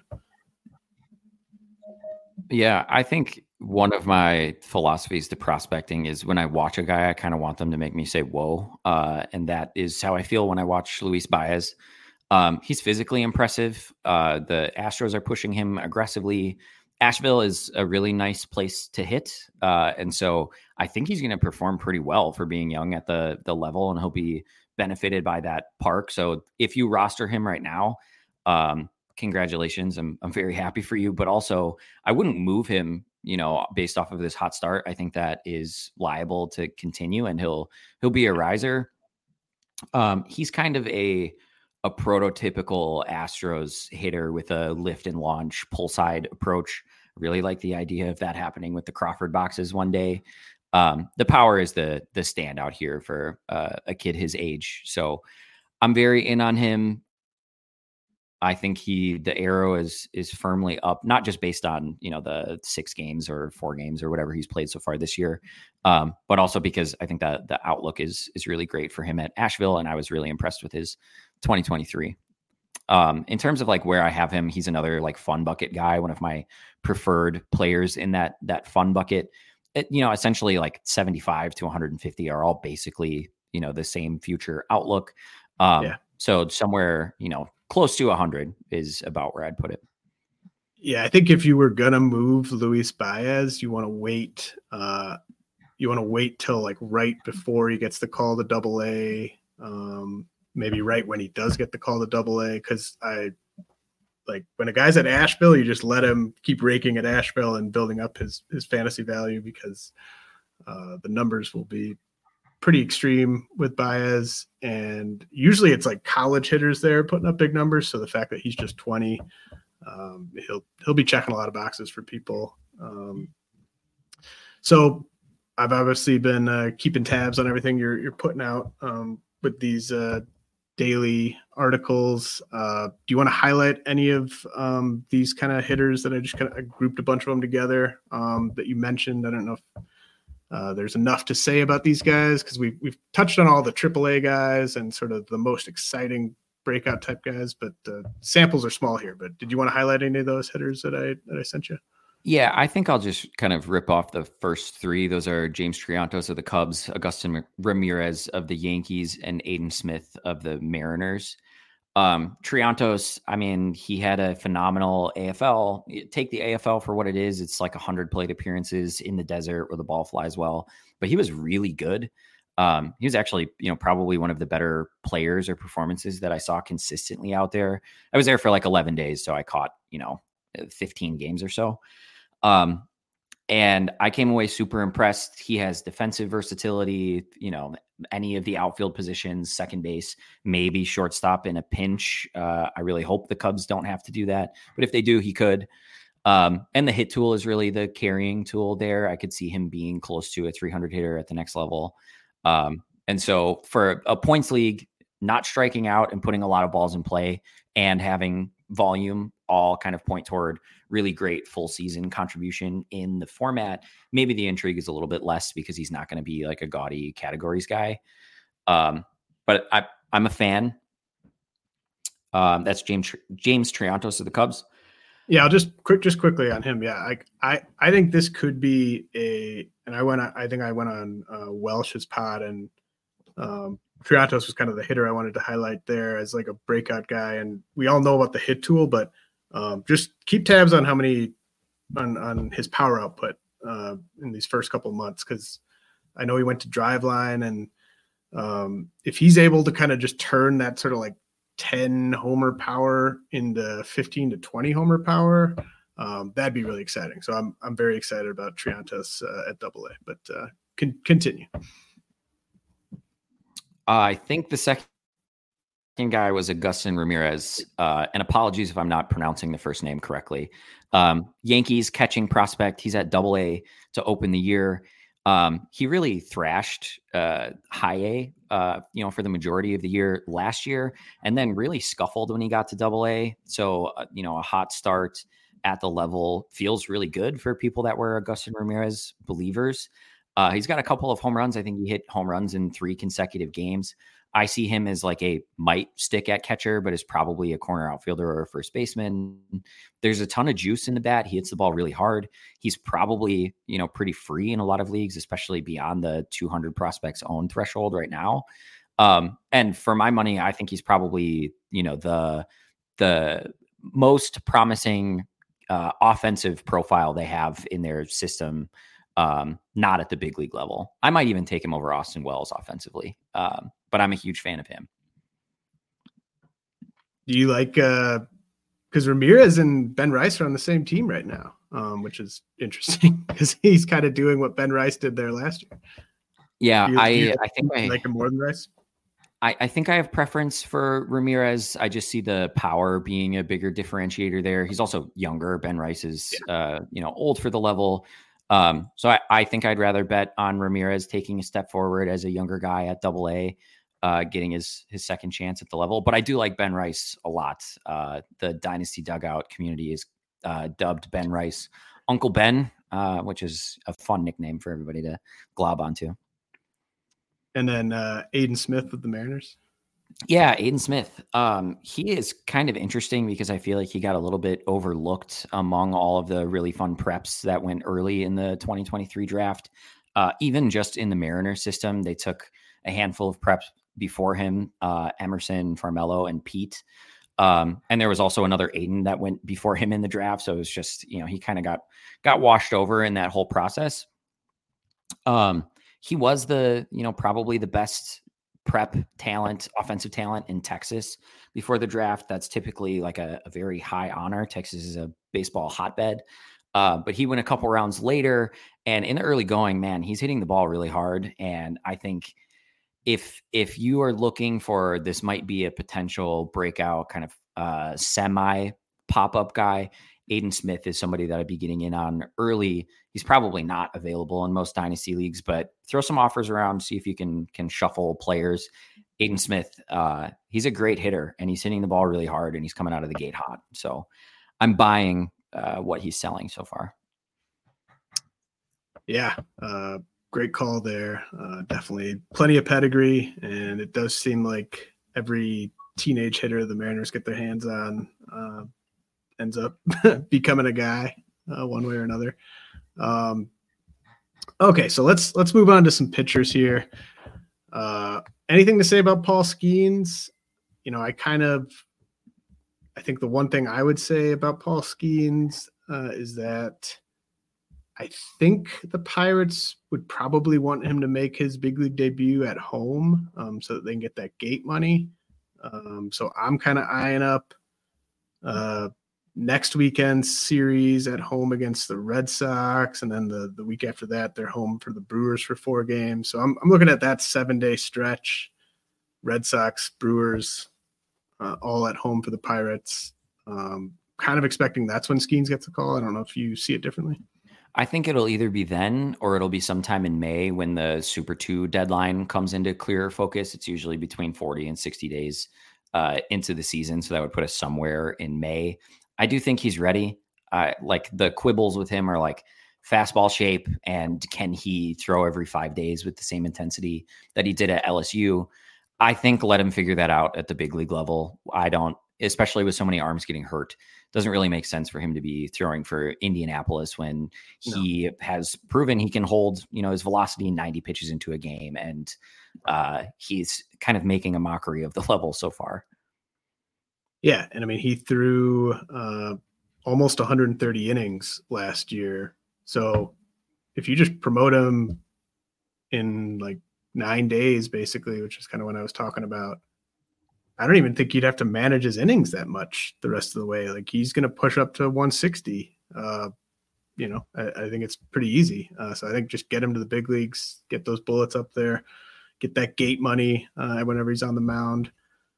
Yeah, I think one of my philosophies to prospecting is when I watch a guy, I kind of want them to make me say, whoa. And that is how I feel when I watch Luis Baez. He's physically impressive. The Astros are pushing him aggressively. Asheville is a really nice place to hit. And so I think he's going to perform pretty well for being young at the level, and he'll be benefited by that park. So if you roster him right now, congratulations. I'm very happy for you, but also I wouldn't move him, based off of this hot start. I think that is liable to continue, and he'll be a riser. He's kind of a prototypical Astros hitter with a lift and launch pull side approach. Really like the idea of that happening with the Crawford boxes one day. The power is the standout here for a kid his age. So I'm very in on him. I think the arrow is firmly up, not just based on, the 6 games or 4 games or whatever he's played so far this year, but also because I think that the outlook is really great for him at Asheville. And I was really impressed with his 2023. In terms of like where I have him, he's another like fun bucket guy, one of my preferred players in that fun bucket. Essentially like 75 to 150 are all basically, the same future outlook. So somewhere, close to 100 is about where I'd put it. Yeah, I think if you were gonna move Luis Baez, you want to wait. Till like right before he gets the call to Double A. Maybe right when he does get the call to Double A, because I like when a guy's at Asheville, you just let him keep raking at Asheville and building up his fantasy value, because the numbers will be pretty extreme with Baez, and usually it's like college hitters there putting up big numbers. So the fact that he's just 20, he'll be checking a lot of boxes for people. So I've obviously been keeping tabs on everything you're putting out with these daily articles. Do you want to highlight any of these kind of hitters that I just kind of grouped a bunch of them together that you mentioned? I don't know if there's enough to say about these guys, because we've touched on all the AAA guys and sort of the most exciting breakout type guys, but samples are small here. But did you want to highlight any of those hitters that I sent you? Yeah, I think I'll just kind of rip off the first 3. Those are James Triantos of the Cubs, Agustin Ramirez of the Yankees, and Aiden Smith of the Mariners. Triantos, I mean, he had a phenomenal AFL. Take the AFL for what it is. It's like 100 plate appearances in the desert where the ball flies well, but he was really good. He was actually, probably one of the better players or performances that I saw consistently out there. I was there for like 11 days, so I caught, 15 games or so. And I came away super impressed. He has defensive versatility, any of the outfield positions, second base, maybe shortstop in a pinch. I really hope the Cubs don't have to do that. But if they do, he could. And the hit tool is really the carrying tool there. I could see him being close to a 300 hitter at the next level. And so for a points league, not striking out and putting a lot of balls in play and having volume all kind of point toward really great full season contribution in the format. Maybe the intrigue is a little bit less because he's not going to be like a gaudy categories guy. But I'm a fan. That's James Triantos of the Cubs. Yeah, I'll just quickly on him. Yeah, I think this could be I think I went on Welsh's pod, and Triantos was kind of the hitter I wanted to highlight there as like a breakout guy. And we all know about the hit tool, but just keep tabs on how many on his power output in these first couple of months, because I know he went to Driveline, and if he's able to kind of just turn that sort of like 10 homer power into 15 to 20 homer power, that'd be really exciting. So I'm very excited about Triantos at AA, but continue. I think the second guy was Agustin Ramirez, and apologies if I'm not pronouncing the first name correctly. Yankees catching prospect. He's at AA to open the year. He really thrashed high A, for the majority of the year last year, and then really scuffled when he got to AA. So, a hot start at the level feels really good for people that were Agustin Ramirez believers. He's got a couple of home runs. I think he hit home runs in 3 consecutive games. I see him as like a might stick at catcher, but is probably a corner outfielder or a first baseman. There's a ton of juice in the bat. He hits the ball really hard. He's probably, pretty free in a lot of leagues, especially beyond the 200 prospects owned threshold right now. And for my money, I think he's probably, the most promising offensive profile they have in their system. Not at the big league level. I might even take him over Austin Wells offensively. But I'm a huge fan of him. Do you like, because Ramirez and Ben Rice are on the same team right now, which is interesting because he's kind of doing what Ben Rice did there last year. Yeah, I think I like him more than Rice. I think I have preference for Ramirez. I just see the power being a bigger differentiator there. He's also younger. Ben Rice is, old for the level. So I think I'd rather bet on Ramirez taking a step forward as a younger guy at AA, getting his second chance at the level. But I do like Ben Rice a lot. The Dynasty Dugout community is dubbed Ben Rice Uncle Ben, which is a fun nickname for everybody to glob onto. And then Aiden Smith with the Mariners. Yeah, Aiden Smith. He is kind of interesting because I feel like he got a little bit overlooked among all of the really fun preps that went early in the 2023 draft. Even just in the Mariner system, they took a handful of preps before him, Emerson, Farmelo, and Pete. And there was also another Aiden that went before him in the draft. So it was just, he kind of got washed over in that whole process. He was probably the best prep talent, offensive talent in Texas before the draft. That's typically like a very high honor. Texas is a baseball hotbed. But he went a couple rounds later, and in the early going, man, he's hitting the ball really hard. And I think if you are looking for, this might be a potential breakout kind of semi pop-up guy, Aiden Smith is somebody that I'd be getting in on early. He's probably not available in most dynasty leagues, but throw some offers around, see if you can shuffle players. Aiden Smith, he's a great hitter, and he's hitting the ball really hard, and he's coming out of the gate hot. So I'm buying what he's selling so far. Yeah, great call there. Definitely plenty of pedigree, and it does seem like every teenage hitter the Mariners get their hands on ends up becoming a guy one way or another. Okay, so let's move on to some pitchers here. Anything to say about Paul Skeens? I think the one thing I would say about Paul Skeens is that I think the Pirates would probably want him to make his big league debut at home so that they can get that gate money. So I'm kind of eyeing up next weekend's series at home against the Red Sox. And then the week after that, they're home for the Brewers for 4 games. So I'm looking at that 7-day stretch, Red Sox, Brewers, all at home for the Pirates. Kind of expecting that's when Skeens gets a call. I don't know if you see it differently. I think it'll either be then or it'll be sometime in May when the Super 2 deadline comes into clearer focus. It's usually between 40 and 60 days into the season. So that would put us somewhere in May. I do think he's ready. Like the quibbles with him are like fastball shape and can he throw every 5 days with the same intensity that he did at LSU? I think let him figure that out at the big league level. I don't, especially with so many arms getting hurt, doesn't really make sense for him to be throwing for Indianapolis when he has proven he can hold, his velocity 90 pitches into a game. And he's kind of making a mockery of the level so far. Yeah. And I mean, he threw almost 130 innings last year. So if you just promote him in like 9 days, basically, which is kind of what I was talking about, I don't even think you'd have to manage his innings that much the rest of the way. Like he's going to push up to 160. I think it's pretty easy. So I think just get him to the big leagues, get those bullets up there, get that gate money whenever he's on the mound.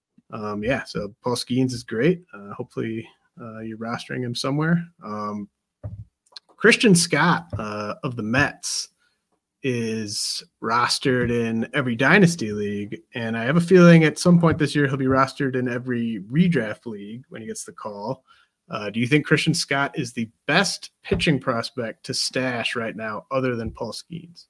So Paul Skeens is great. Hopefully you're rostering him somewhere. Christian Scott of the Mets is rostered in every dynasty league. And I have a feeling at some point this year, he'll be rostered in every redraft league when he gets the call. Do you think Christian Scott is the best pitching prospect to stash right now, other than Paul Skeens?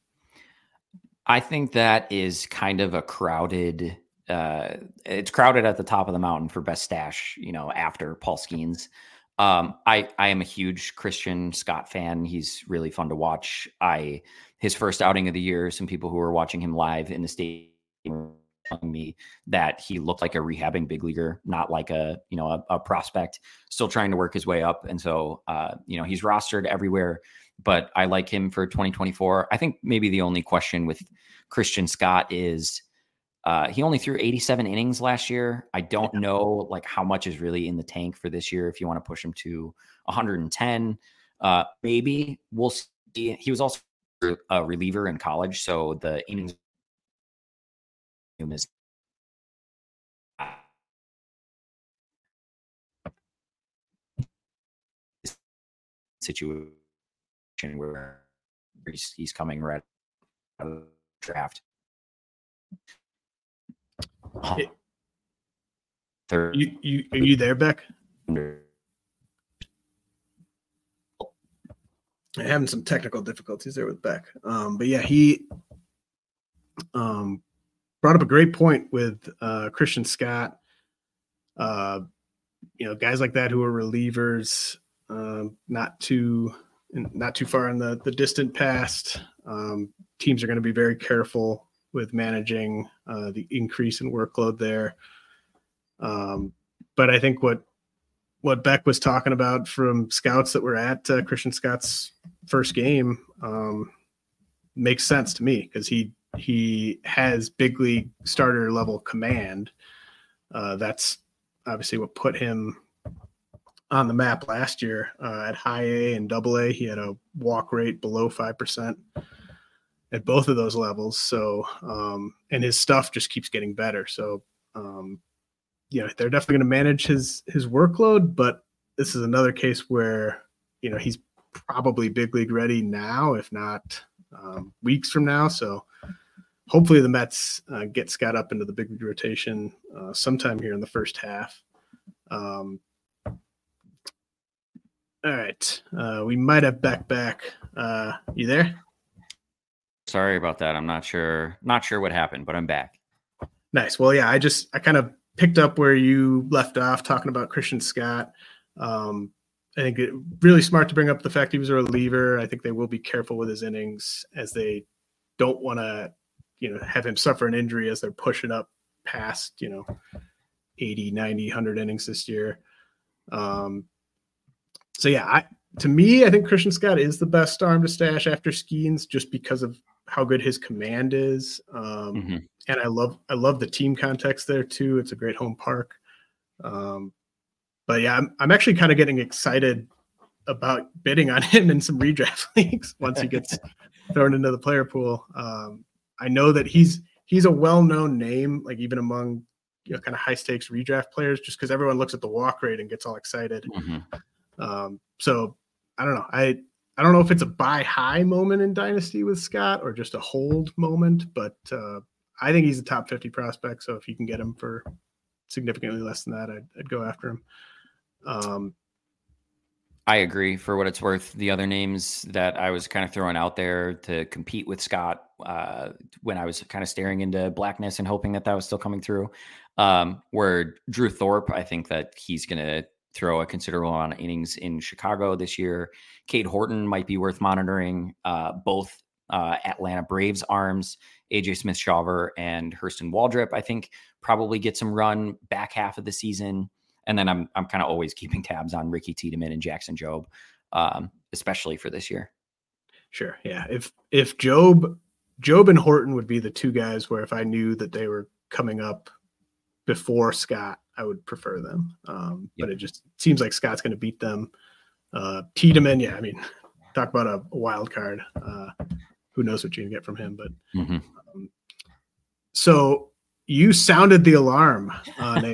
I think that is kind of a crowded, it's crowded at the top of the mountain for best stash, after Paul Skeens. I am a huge Christian Scott fan. He's really fun to watch. His first outing of the year, some people who were watching him live in the stadium were telling me that he looked like a rehabbing big leaguer, not like a prospect, still trying to work his way up. And so, he's rostered everywhere, but I like him for 2024. I think maybe the only question with Christian Scott is he only threw 87 innings last year. I don't know how much is really in the tank for this year. If you want to push him to 110, maybe we'll see. He was also a reliever in college, so the innings is situation where he's coming right out of the draft. Are you there, Beck? I'm having some technical difficulties there with Beck. But yeah, he brought up a great point with Christian Scott. Guys like that who are relievers, not too far in the distant past. Teams are going to be very careful with managing the increase in workload there. But I think what Beck was talking about from scouts that were at Christian Scott's first game makes sense to me, because he has big league starter level command. That's obviously what put him on the map last year. At high A and double A, he had a walk rate below 5% at both of those levels. So, and his stuff just keeps getting better. So, they're definitely going to manage his workload, but this is another case where, he's probably big league ready now, if not weeks from now. So hopefully the Mets get Scott up into the big league rotation sometime here in the first half. All right. We might have Beck back. You there? Sorry about that. I'm not sure what happened, but I'm back. Nice. Well, yeah, I kind of picked up where you left off talking about Christian Scott. I think it really smart to bring up the fact he was a reliever. I think they will be careful with his innings, as they don't want to, have him suffer an injury as they're pushing up past, 80, 90, 100 innings this year. So yeah, to me, I think Christian Scott is the best arm to stash after Skeens, just because of how good his command is. And I love the team context there too. It's a great home park. But yeah, I'm actually kind of getting excited about bidding on him in some redraft leagues once he gets thrown into the player pool. I know that he's a well-known name, like even among kind of high stakes redraft players, just because everyone looks at the walk rate and gets all excited. So I don't know. I don't know if it's a buy high moment in Dynasty with Scott or just a hold moment, but I think he's a top 50 prospect. So if you can get him for significantly less than that, I'd go after him. I agree. For what it's worth, the other names that I was kind of throwing out there to compete with Scott when I was kind of staring into blackness and hoping that was still coming through were Drew Thorpe. I think that he's going to throw a considerable amount of innings in Chicago this year. Cade Horton might be worth monitoring. Both Atlanta Braves arms, AJ Smith-Shawver and Hurston Waldrep, I think probably get some run back half of the season. And then I'm kind of always keeping tabs on Ricky Tiedemann and Jackson Jobe, especially for this year. Sure. Yeah. If Jobe and Horton would be the two guys where if I knew that they were coming up before Scott, I would prefer them. But it just seems like Scott's going to beat them. Tiedemann, yeah, I mean, talk about a wild card. Who knows what you can get from him? But so you sounded the alarm on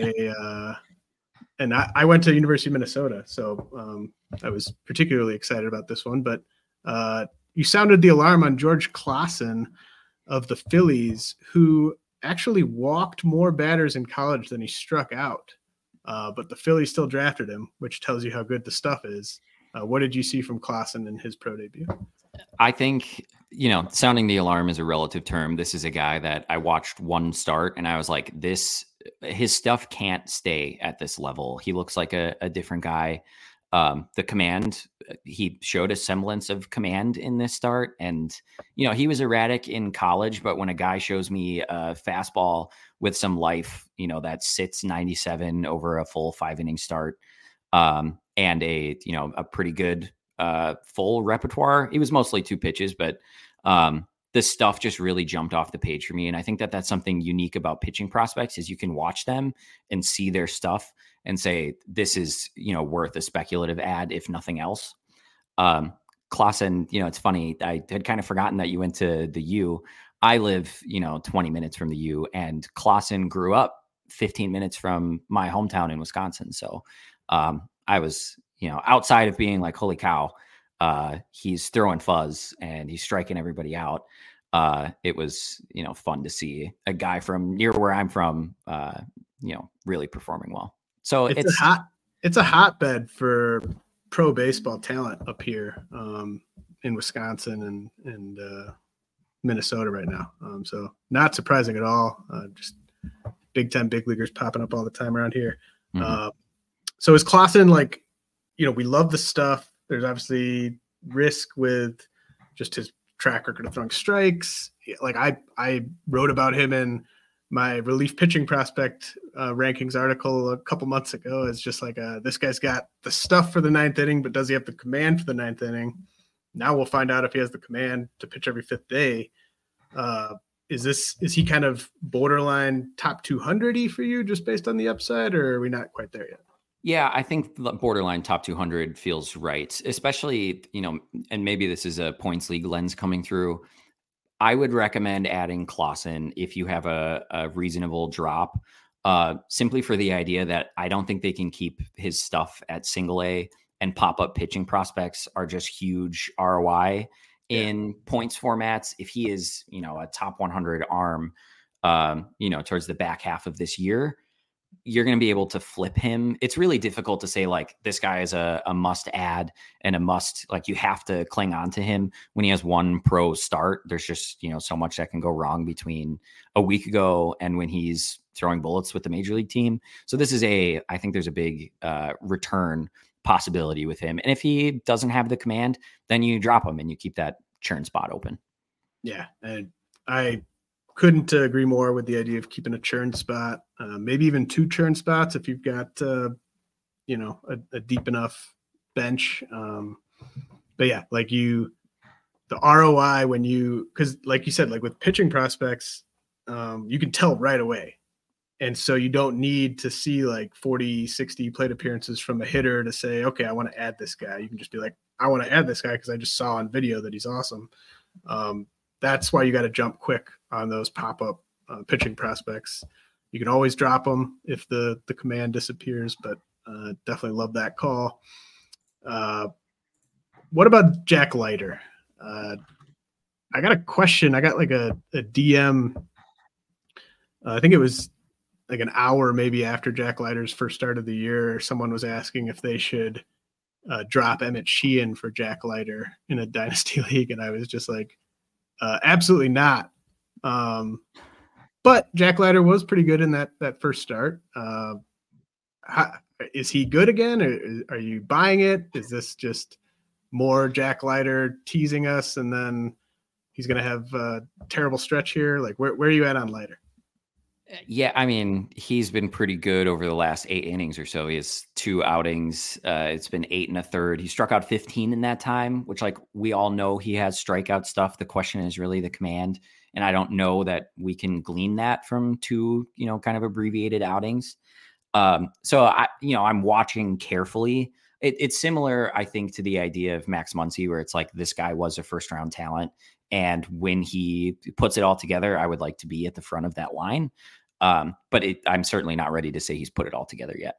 and I went to University of Minnesota, so I was particularly excited about this one. But you sounded the alarm on George Claassen of the Phillies, who actually walked more batters in college than he struck out. But the Phillies still drafted him, which tells you how good the stuff is. What did you see from Claassen in his pro debut? I think, sounding the alarm is a relative term. This is a guy that I watched one start and I was like, his stuff can't stay at this level. He looks like a different guy. The command, he showed a semblance of command in this start. And, he was erratic in college, but when a guy shows me a fastball with some life, that sits 97 over a full 5-inning start, and a pretty good full repertoire. It was mostly 2 pitches, but this stuff just really jumped off the page for me. And I think that that's something unique about pitching prospects is you can watch them and see their stuff and say, this is, worth a speculative ad, if nothing else. Claassen, it's funny. I had kind of forgotten that you went to the U. I live, 20 minutes from the U, and Claassen grew up 15 minutes from my hometown in Wisconsin. So I was, outside of being like, holy cow, he's throwing fuzz and he's striking everybody out. It was, fun to see a guy from near where I'm from, really performing well. So it's a hotbed for pro baseball talent up here in Wisconsin and Minnesota right now. So not surprising at all. Just Big Ten big leaguers popping up all the time around here. So is Claassen like, we love the stuff. There's obviously risk with just his track record of throwing strikes. Like I wrote about him in my relief pitching prospect rankings article a couple months ago. It's just like this guy's got the stuff for the 9th inning, but does he have the command for the 9th inning? Now we'll find out if he has the command to pitch every 5th day. Is he kind of borderline top 200-y for you just based on the upside, or are we not quite there yet? Yeah, I think the borderline top 200 feels right, especially, and maybe this is a points league lens coming through. I would recommend adding Claassen if you have a reasonable drop, simply for the idea that I don't think they can keep his stuff at single A, and pop-up pitching prospects are just huge ROI in points formats. If he is, a top 100 arm, towards the back half of this year, you're going to be able to flip him. It's really difficult to say like this guy is a must add and a must, like you have to cling on to him when he has one pro start. There's just, so much that can go wrong between a week ago and when he's throwing bullets with the major league team. So this is I think there's a big return possibility with him. And if he doesn't have the command, then you drop him and you keep that churn spot open. Yeah. And I couldn't agree more with the idea of keeping a churn spot, maybe even 2 churn spots if you've got, a deep enough bench. But yeah, the ROI because like you said, like with pitching prospects, you can tell right away. And so you don't need to see like 40, 60 plate appearances from a hitter to say, okay, I want to add this guy. You can just be like, I want to add this guy because I just saw on video that he's awesome. That's why you got to jump quick on those pop-up pitching prospects. You can always drop them if the command disappears, but definitely love that call. What about Jack Leiter? I got a question. I got like a DM. I think it was like an hour maybe after Jack Leiter's first start of the year. Someone was asking if they should drop Emmett Sheehan for Jack Leiter in a dynasty league, and I was just like, absolutely not. But Jack Leiter was pretty good in that first start. Is he good again? Or are you buying it? Is this just more Jack Leiter teasing us, and then he's going to have a terrible stretch here? Like, where are you at on Leiter? Yeah, I mean, he's been pretty good over the last 8 innings or so. He has 2 outings. It's been 8 1/3. He struck out 15 in that time, which, like, we all know he has strikeout stuff. The question is really the command. And I don't know that we can glean that from 2, kind of abbreviated outings. So I'm watching carefully. It's similar, I think, to the idea of Max Muncy, where it's like, this guy was a first round talent. And when he puts it all together, I would like to be at the front of that line. But I'm certainly not ready to say he's put it all together yet.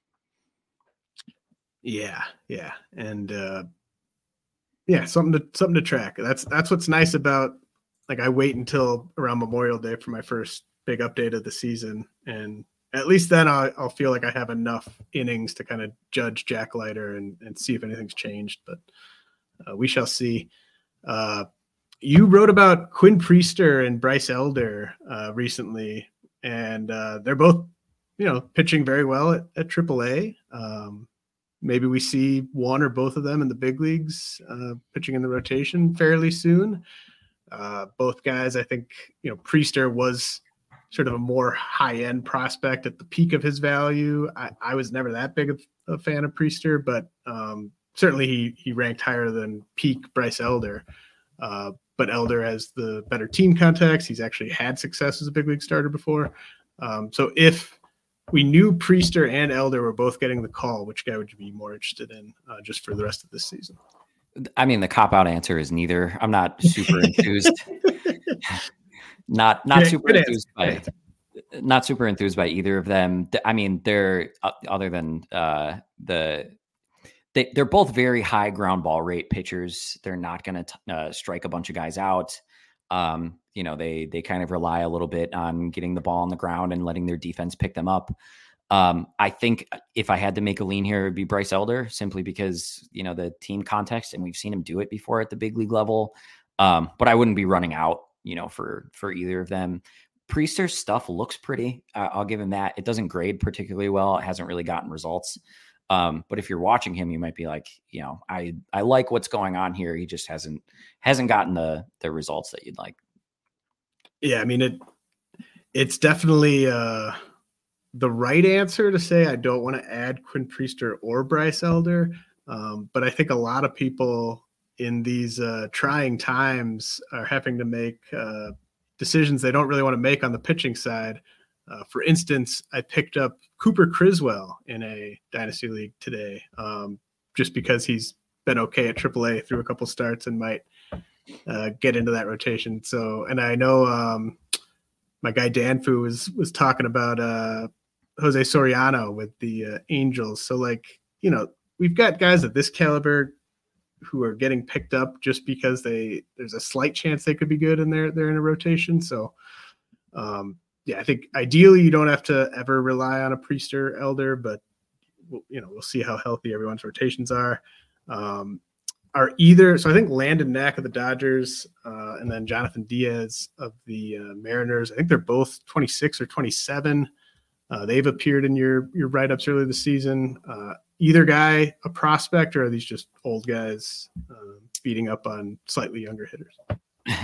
Yeah. And something to track. That's what's nice about, like, I wait until around Memorial Day for my first big update of the season. And at least then I'll feel like I have enough innings to kind of judge Jack Leiter and see if anything's changed. But we shall see. You wrote about Quinn Priester and Bryce Elder recently, and they're both, pitching very well at AAA. Maybe we see one or both of them in the big leagues pitching in the rotation fairly soon. Both guys, I think, Priester was sort of a more high-end prospect at the peak of his value. I was never that big of a fan of Priester, but certainly he ranked higher than peak Bryce Elder. But Elder has the better team context. He's actually had success as a big league starter before. So if we knew Priester and Elder were both getting the call, which guy would you be more interested in just for the rest of this season? I mean, the cop-out answer is neither. I'm not super enthused. Not super enthused by either of them. I mean, they're other than they're both very high ground ball rate pitchers. They're not going to strike a bunch of guys out. They kind of rely a little bit on getting the ball on the ground and letting their defense pick them up. I think if I had to make a lean here, it would be Bryce Elder, simply because, the team context, and we've seen him do it before at the big league level. But I wouldn't be running out, for either of them. Priester's stuff looks pretty. I'll give him that. It doesn't grade particularly well. It hasn't really gotten results. But if you're watching him, you might be like, I like what's going on here. He just hasn't gotten the results that you'd like. Yeah. I mean, it's definitely the right answer to say, I don't want to add Quinn Priester or Bryce Elder. But I think a lot of people in these trying times are having to make decisions they don't really want to make on the pitching side. For instance, I picked up Cooper Criswell in a dynasty league today, just because he's been okay at AAA through a couple starts and might get into that rotation. So, and I know my guy Danfu was talking about Jose Soriano with the Angels. So, we've got guys at this caliber who are getting picked up just because there's a slight chance they could be good and they're in a rotation. So, I think ideally you don't have to ever rely on a Priester Elder, but we'll see how healthy everyone's rotations are. So I think Landon Knack of the Dodgers and then Jonathan Diaz of the Mariners, I think they're both 26 or 27. They've appeared in your write-ups earlier this season. Either guy a prospect, or are these just old guys beating up on slightly younger hitters?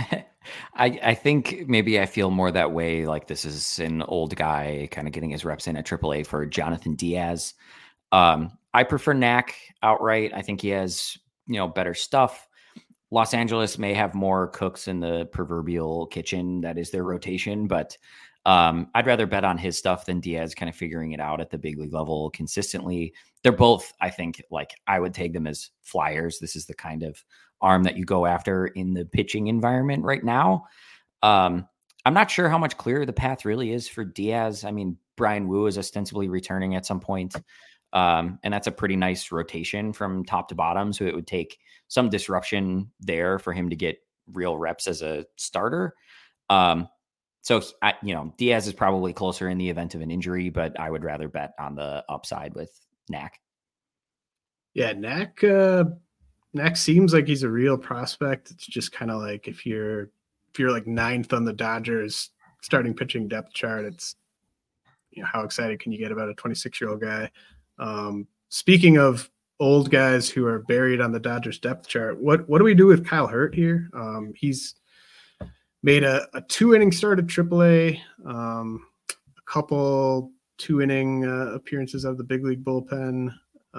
I think maybe I feel more that way. Like this is an old guy kind of getting his reps in at AAA for Jonathan Diaz. I prefer Knack outright. I think he has, better stuff. Los Angeles may have more cooks in the proverbial kitchen that is their rotation, but I'd rather bet on his stuff than Diaz kind of figuring it out at the big league level consistently. They're both, I think, like I would take them as flyers. This is the kind of arm that you go after in the pitching environment right now. I'm not sure how much clearer the path really is for Diaz. I mean, Brian Wu is ostensibly returning at some point. And that's a pretty nice rotation from top to bottom. So it would take some disruption there for him to get real reps as a starter. So Diaz is probably closer in the event of an injury, but I would rather bet on the upside with Knack. Yeah, Knack seems like he's a real prospect. It's just kind of like if you're like ninth on the Dodgers starting pitching depth chart, it's how excited can you get about a 26-year-old guy? Speaking of old guys who are buried on the Dodgers depth chart, what do we do with Kyle Hurt here? He's made a 2-inning start at AAA, a couple 2-inning appearances of the big league bullpen.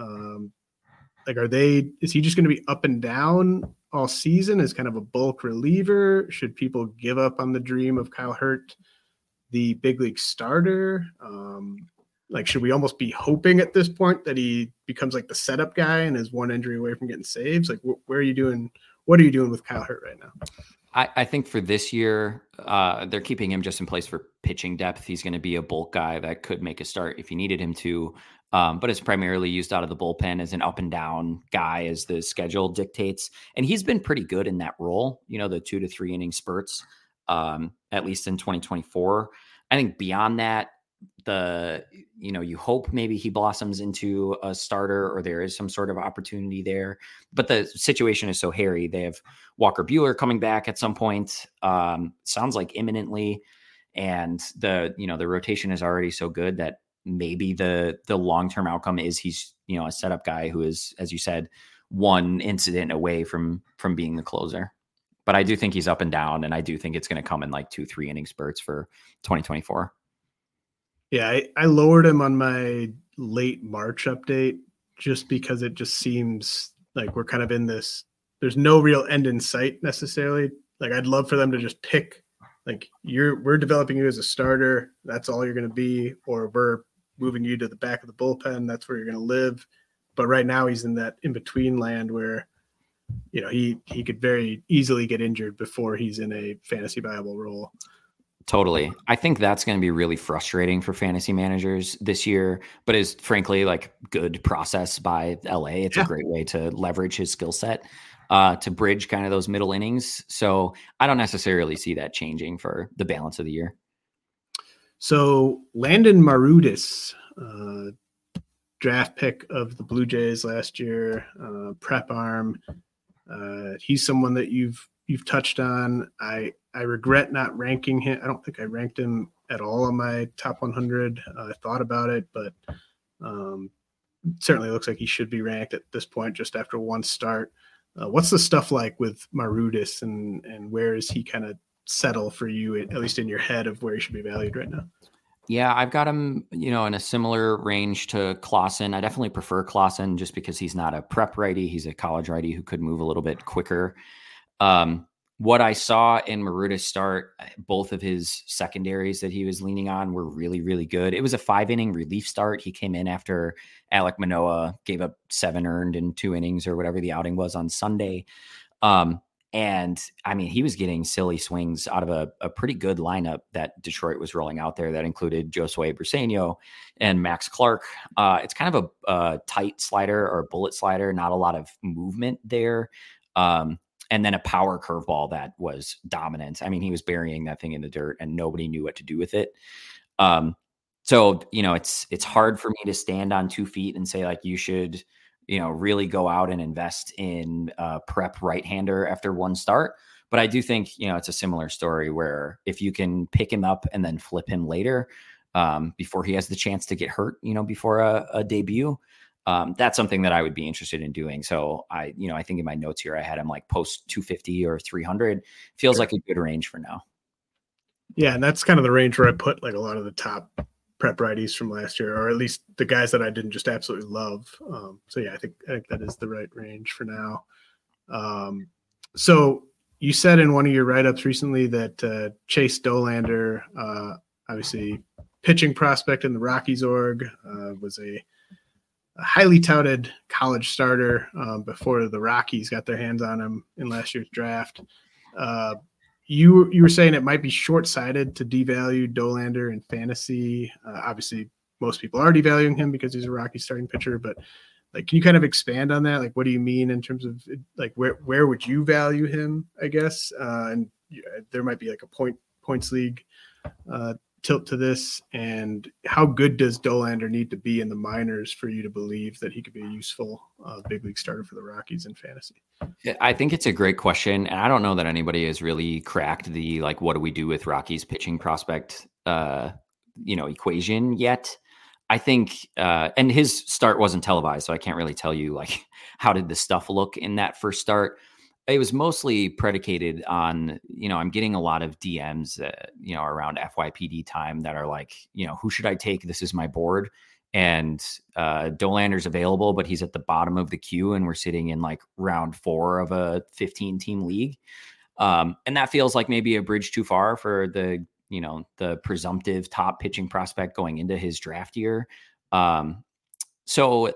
Is he just going to be up and down all season as kind of a bulk reliever? Should people give up on the dream of Kyle Hurt, the big league starter? Should we almost be hoping at this point that he becomes like the setup guy and is one injury away from getting saves? Like, what are you doing with Kyle Hurt right now? I think for this year, they're keeping him just in place for pitching depth. He's going to be a bulk guy that could make a start if you needed him to, but it's primarily used out of the bullpen as an up and down guy as the schedule dictates. And he's been pretty good in that role, the 2 to 3 inning spurts, at least in 2024. I think beyond that, you hope maybe he blossoms into a starter or there is some sort of opportunity there, but the situation is so hairy. They have Walker Buehler coming back at some point. Sounds like imminently. And the rotation is already so good that maybe the long-term outcome is he's, a setup guy who is, as you said, one incident away from being the closer. But I do think he's up and down, and I do think it's going to come in like 2-3 inning spurts for 2024. Yeah, I lowered him on my late March update just because it just seems like we're kind of in this. There's no real end in sight necessarily. Like I'd love for them to just pick, like we're developing you as a starter. That's all you're going to be, or we're moving you to the back of the bullpen. That's where you're going to live. But right now he's in that in between land where, he could very easily get injured before he's in a fantasy viable role. Totally. I think that's going to be really frustrating for fantasy managers this year, but is frankly like good process by LA. It's a great way to leverage his skill set to bridge kind of those middle innings. So I don't necessarily see that changing for the balance of the year. So Landon Marudis, draft pick of the Blue Jays last year, prep arm. He's someone that you've touched on. I regret not ranking him. I don't think I ranked him at all on my top 100. I thought about it, but certainly looks like he should be ranked at this point just after one start. What's the stuff like with Marudis and where is he kind of settle for you, at least in your head, of where he should be valued right now? Yeah, I've got him, in a similar range to Clausen. I definitely prefer Clausen just because he's not a prep righty. He's a college righty who could move a little bit quicker. What I saw in Marudis start, both of his secondaries that he was leaning on were really, really good. It was a 5-inning relief start. He came in after Alek Manoah gave up 7 earned in 2 innings or whatever the outing was on Sunday. And I mean, he was getting silly swings out of a pretty good lineup that Detroit was rolling out there that included Josue Briseño and Max Clark. It's kind of a tight slider or bullet slider, not a lot of movement there. And then a power curveball that was dominant. I mean, he was burying that thing in the dirt and nobody knew what to do with it. So, it's hard for me to stand on 2 feet and say like, you should, really go out and invest in prep right-hander after one start. But I do think, it's a similar story where if you can pick him up and then flip him later before he has the chance to get hurt, before a debut, That's something that I would be interested in doing. So I think in my notes here, I had him like post 250 or 300. Feels like a good range for now. Yeah. And that's kind of the range where I put like a lot of the top prep righties from last year, or at least the guys that I didn't just absolutely love. So yeah, I think that is the right range for now. So you said in one of your write-ups recently that Chase Dollander, obviously pitching prospect in the Rockies org, was a highly touted college starter before the Rockies got their hands on him in last year's draft. You were saying it might be short-sighted to devalue Dollander in fantasy. Obviously, most people are devaluing him because he's a Rocky starting pitcher, but like, can you kind of expand on that? Like, what do you mean in terms of like where would you value him? I guess, and there might be like a points league tilt to this. And how good does Dollander need to be in the minors for you to believe that he could be a useful big league starter for the Rockies in fantasy? I think it's a great question, and I don't know that anybody has really cracked the like, what do we do with Rockies pitching prospect, equation yet. I think, and his start wasn't televised, so I can't really tell you like how did the stuff look in that first start. It was mostly predicated on, I'm getting a lot of DMs, around FYPD time that are like, who should I take? This is my board, and Dollander's available, but he's at the bottom of the queue, and we're sitting in like round 4 of a 15-team league, and that feels like maybe a bridge too far for the presumptive top pitching prospect going into his draft year. So,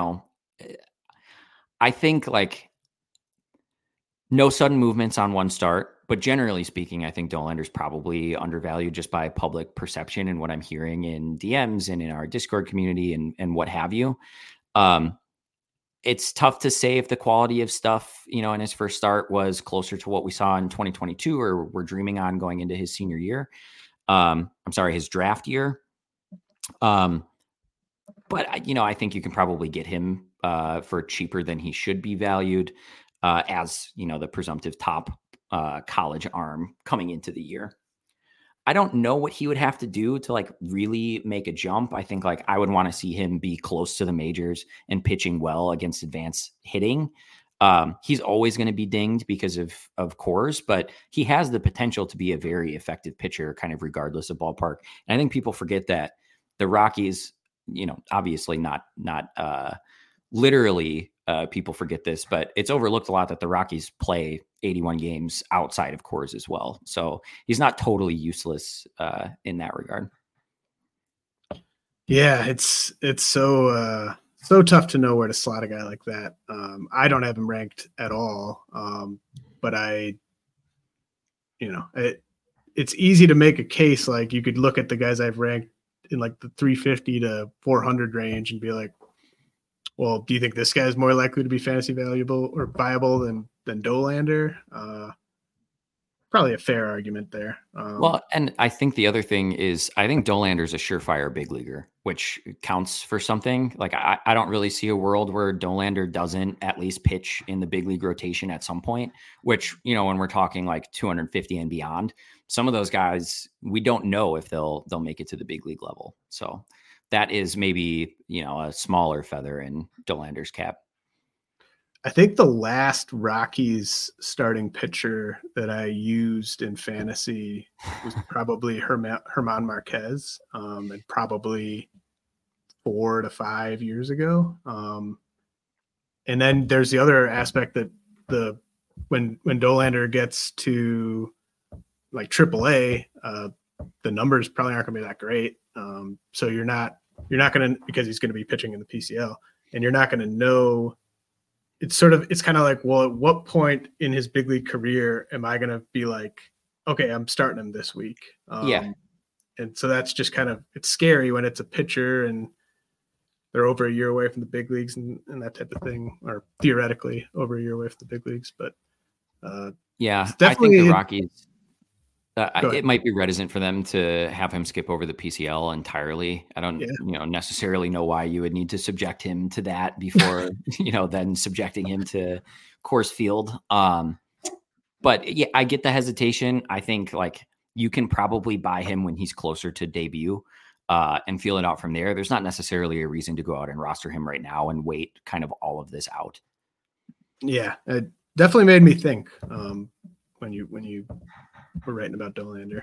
I think like no sudden movements on one start, but generally speaking, I think Dollander's probably undervalued just by public perception and what I'm hearing in DMs and in our Discord community and what have you. It's tough to say if the quality of stuff, in his first start was closer to what we saw in 2022 or we're dreaming on going into his senior year. His draft year. But I think you can probably get him for cheaper than he should be valued as, the presumptive top college arm coming into the year. I don't know what he would have to do to like really make a jump. I think like I would want to see him be close to the majors and pitching well against advanced hitting. He's always going to be dinged because of Coors, but he has the potential to be a very effective pitcher kind of regardless of ballpark. And I think people forget that the Rockies, obviously not literally people forget this, but it's overlooked a lot that the Rockies play 81 games outside of Coors as well. So he's not totally useless in that regard. Yeah, it's so tough to know where to slot a guy like that. I don't have him ranked at all, but it's easy to make a case. Like you could look at the guys I've ranked in like the 350 to 400 range and be like, well, do you think this guy is more likely to be fantasy valuable or viable than Dollander? Probably a fair argument there. Well, and I think the other thing is I think Dollander's a surefire big leaguer, which counts for something. Like I don't really see a world where Dollander doesn't at least pitch in the big league rotation at some point, which, when we're talking like 250 and beyond, some of those guys, we don't know if they'll make it to the big league level. So that is maybe, a smaller feather in Dollander's cap. I think the last Rockies starting pitcher that I used in fantasy was probably Herman Marquez, and probably 4 to 5 years ago. And then there's the other aspect that when Dollander gets to like AAA, the numbers probably aren't going to be that great. So you're not going to, because he's going to be pitching in the PCL, and you're not going to know. It's kind of like, well, at what point in his big league career am I going to be like, okay, I'm starting him this week? And so that's just kind of, it's scary when it's a pitcher and they're over a year away from the big leagues and that type of thing, or theoretically over a year away from the big leagues. But I think the Rockies, it might be reticent for them to have him skip over the PCL entirely. I don't necessarily know why you would need to subject him to that before, then subjecting him to Coors Field. But yeah, I get the hesitation. I think like you can probably buy him when he's closer to debut. and feel it out from there. There's not necessarily a reason to go out and roster him right now and wait kind of all of this out. Yeah, it definitely made me think when you were writing about Dollander.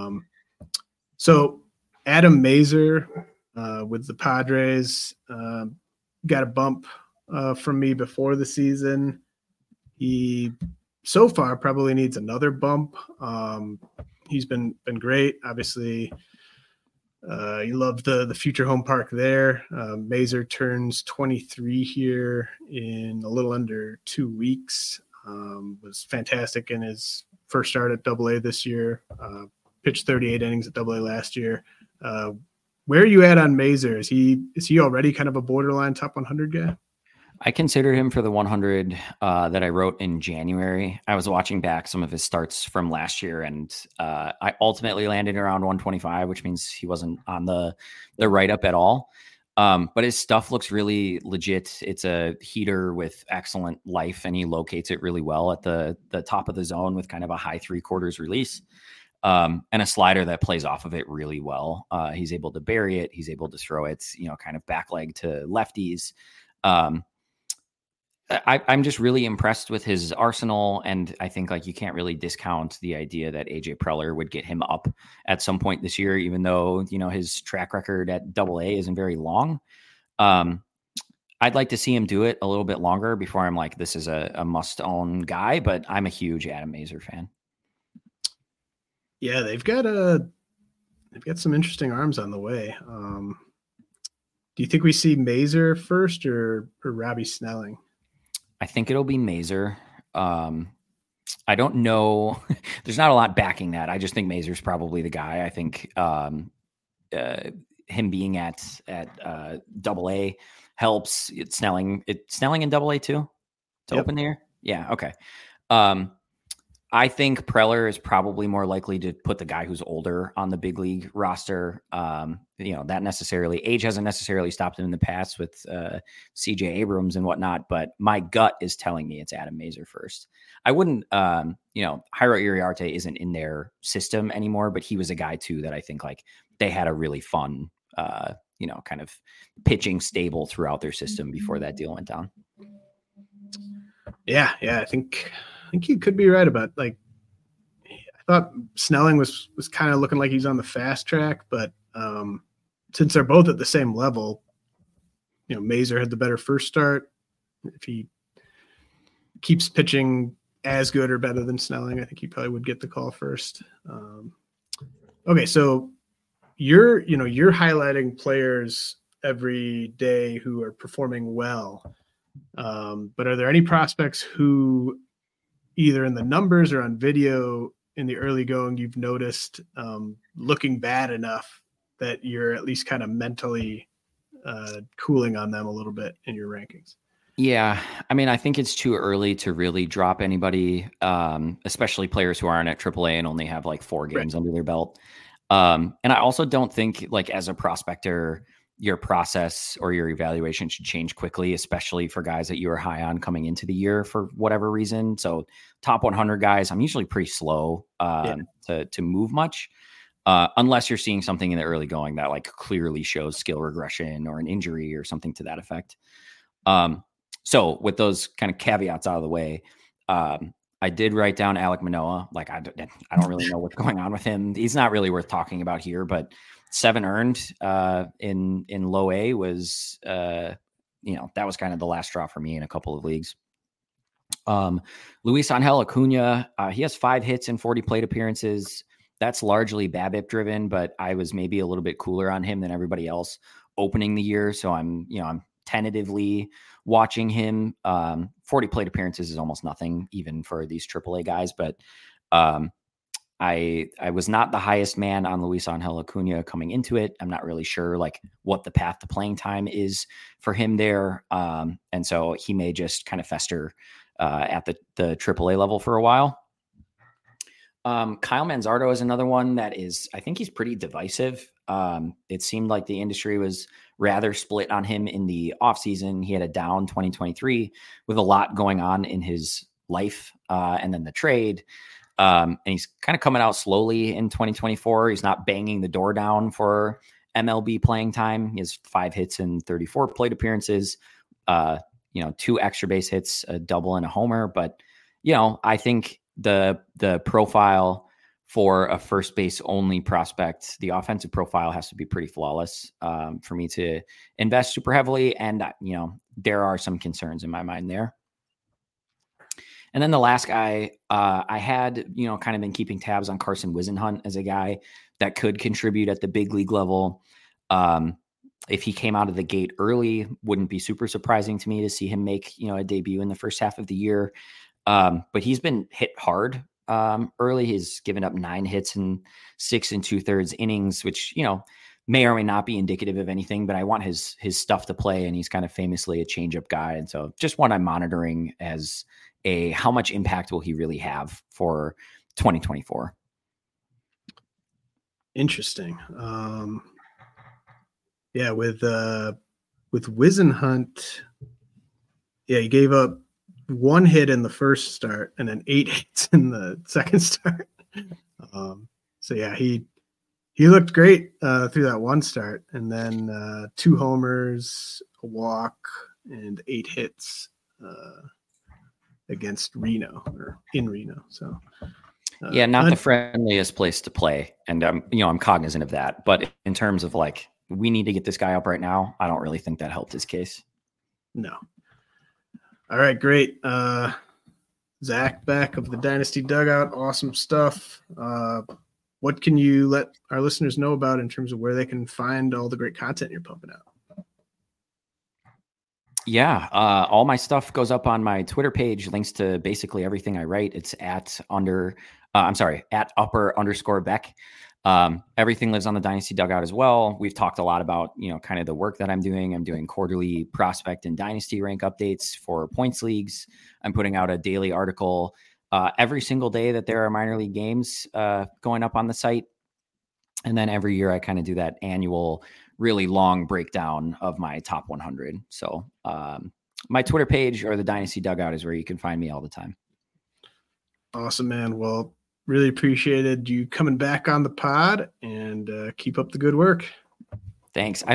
So Adam Mazur with the Padres got a bump from me before the season. He so far probably needs another bump. He's been great. Obviously, you love the future home park there. Mazur turns 23 here in a little under 2 weeks. Was fantastic in his first start at AA this year. Pitched 38 innings at AA last year. Where are you at on Mazur? Is he already kind of a borderline top 100 guy? I consider him for the 100 that I wrote in January. I was watching back some of his starts from last year, and I ultimately landed around 125, which means he wasn't on the write-up at all. But his stuff looks really legit. It's a heater with excellent life, and he locates it really well at the top of the zone with kind of a high 3/4 release. And a slider that plays off of it really well. He's able to bury it. He's able to throw it, kind of back leg to lefties. I'm just really impressed with his arsenal. And I think you can't really discount the idea that AJ Preller would get him up at some point this year, even though, his track record at AA isn't very long. I'd like to see him do it a little bit longer before I'm like, this is a must own guy, but I'm a huge Adam Mazur fan. Yeah, they've got some interesting arms on the way. Do you think we see Mazur first or Robbie Snelling? I think it'll be Mazur. I don't know. There's not a lot backing that. I just think Mazur's probably the guy. I think him being at AA helps. Snelling in AA too to open there. Yeah. Okay. I think Preller is probably more likely to put the guy who's older on the big league roster. That necessarily age hasn't necessarily stopped him in the past with CJ Abrams and whatnot, but my gut is telling me it's Adam Mazur first. I wouldn't, Jairo Iriarte isn't in their system anymore, but he was a guy too that I think they had a really fun, kind of pitching stable throughout their system before that deal went down. Yeah. I think you could be right about I thought Snelling was kind of looking like he's on the fast track, but since they're both at the same level, Mazur had the better first start. If he keeps pitching as good or better than Snelling, I think he probably would get the call first. Okay, so you're highlighting players every day who are performing well, but are there any prospects who either in the numbers or on video in the early going you've noticed looking bad enough that you're at least kind of mentally cooling on them a little bit in your rankings? Yeah. I mean, I think it's too early to really drop anybody, especially players who aren't at AAA and only have 4 games under their belt. And I also don't think as a prospector, your process or your evaluation should change quickly, especially for guys that you were high on coming into the year for whatever reason. So top 100 guys, I'm usually pretty slow to move much, unless you're seeing something in the early going that clearly shows skill regression or an injury or something to that effect. So with those kind of caveats out of the way, I did write down Alek Manoah. I don't really know what's going on with him. He's not really worth talking about here, but 7 earned in low A was, that was kind of the last straw for me in a couple of leagues. Luis Angel Acuna, he has 5 hits and 40 plate appearances. That's largely BABIP driven, but I was maybe a little bit cooler on him than everybody else opening the year. So I'm tentatively watching him. 40 plate appearances is almost nothing even for these AAA guys, but I was not the highest man on Luis Angel Acuna coming into it. I'm not really sure what the path to playing time is for him there. And so he may just kind of fester at the AAA level for a while. Kyle Manzardo is another one that I think he's pretty divisive. It seemed like the industry was rather split on him in the offseason. He had a down 2023 with a lot going on in his life, and then the trade. And he's kind of coming out slowly in 2024. He's not banging the door down for MLB playing time. He has 5 hits and 34 plate appearances, 2 extra base hits, a double and a homer. But, I think the profile for a first base only prospect, the offensive profile has to be pretty flawless for me to invest super heavily. And, there are some concerns in my mind there. And then the last guy, I had, kind of been keeping tabs on Carson Whisenhunt as a guy that could contribute at the big league level. If he came out of the gate early, wouldn't be super surprising to me to see him make, a debut in the first half of the year. But he's been hit hard early. He's given up 9 hits in 6 2/3 innings, which, may or may not be indicative of anything, but I want his stuff to play. And he's kind of famously a changeup guy. And so just one I'm monitoring as how much impact will he really have for 2024? Interesting. With Whisenhunt, he gave up 1 hit in the first start and then 8 hits in the second start. He looked great through that one start, and then 2 homers, a walk, and 8 hits against Reno or in Reno. So not the friendliest place to play, and I'm cognizant of that. But in terms of we need to get this guy up right now, I don't really think that helped his case. No. All right, great. Zach Beck of the Dynasty Dugout, awesome stuff. What can you let our listeners know about in terms of where they can find all the great content you're pumping out? Yeah, all my stuff goes up on my Twitter page, links to basically everything I write. It's at @upper_Beck. Everything lives on the Dynasty Dugout as well. We've talked a lot about, kind of the work that I'm doing. I'm doing quarterly prospect and dynasty rank updates for points leagues. I'm putting out a daily article every single day that there are minor league games going up on the site. And then every year I kind of do that annual, really long breakdown of my top 100. So my Twitter page or the Dynasty Dugout is where you can find me all the time. Awesome, man. Well, really appreciated you coming back on the pod, and keep up the good work. Thanks.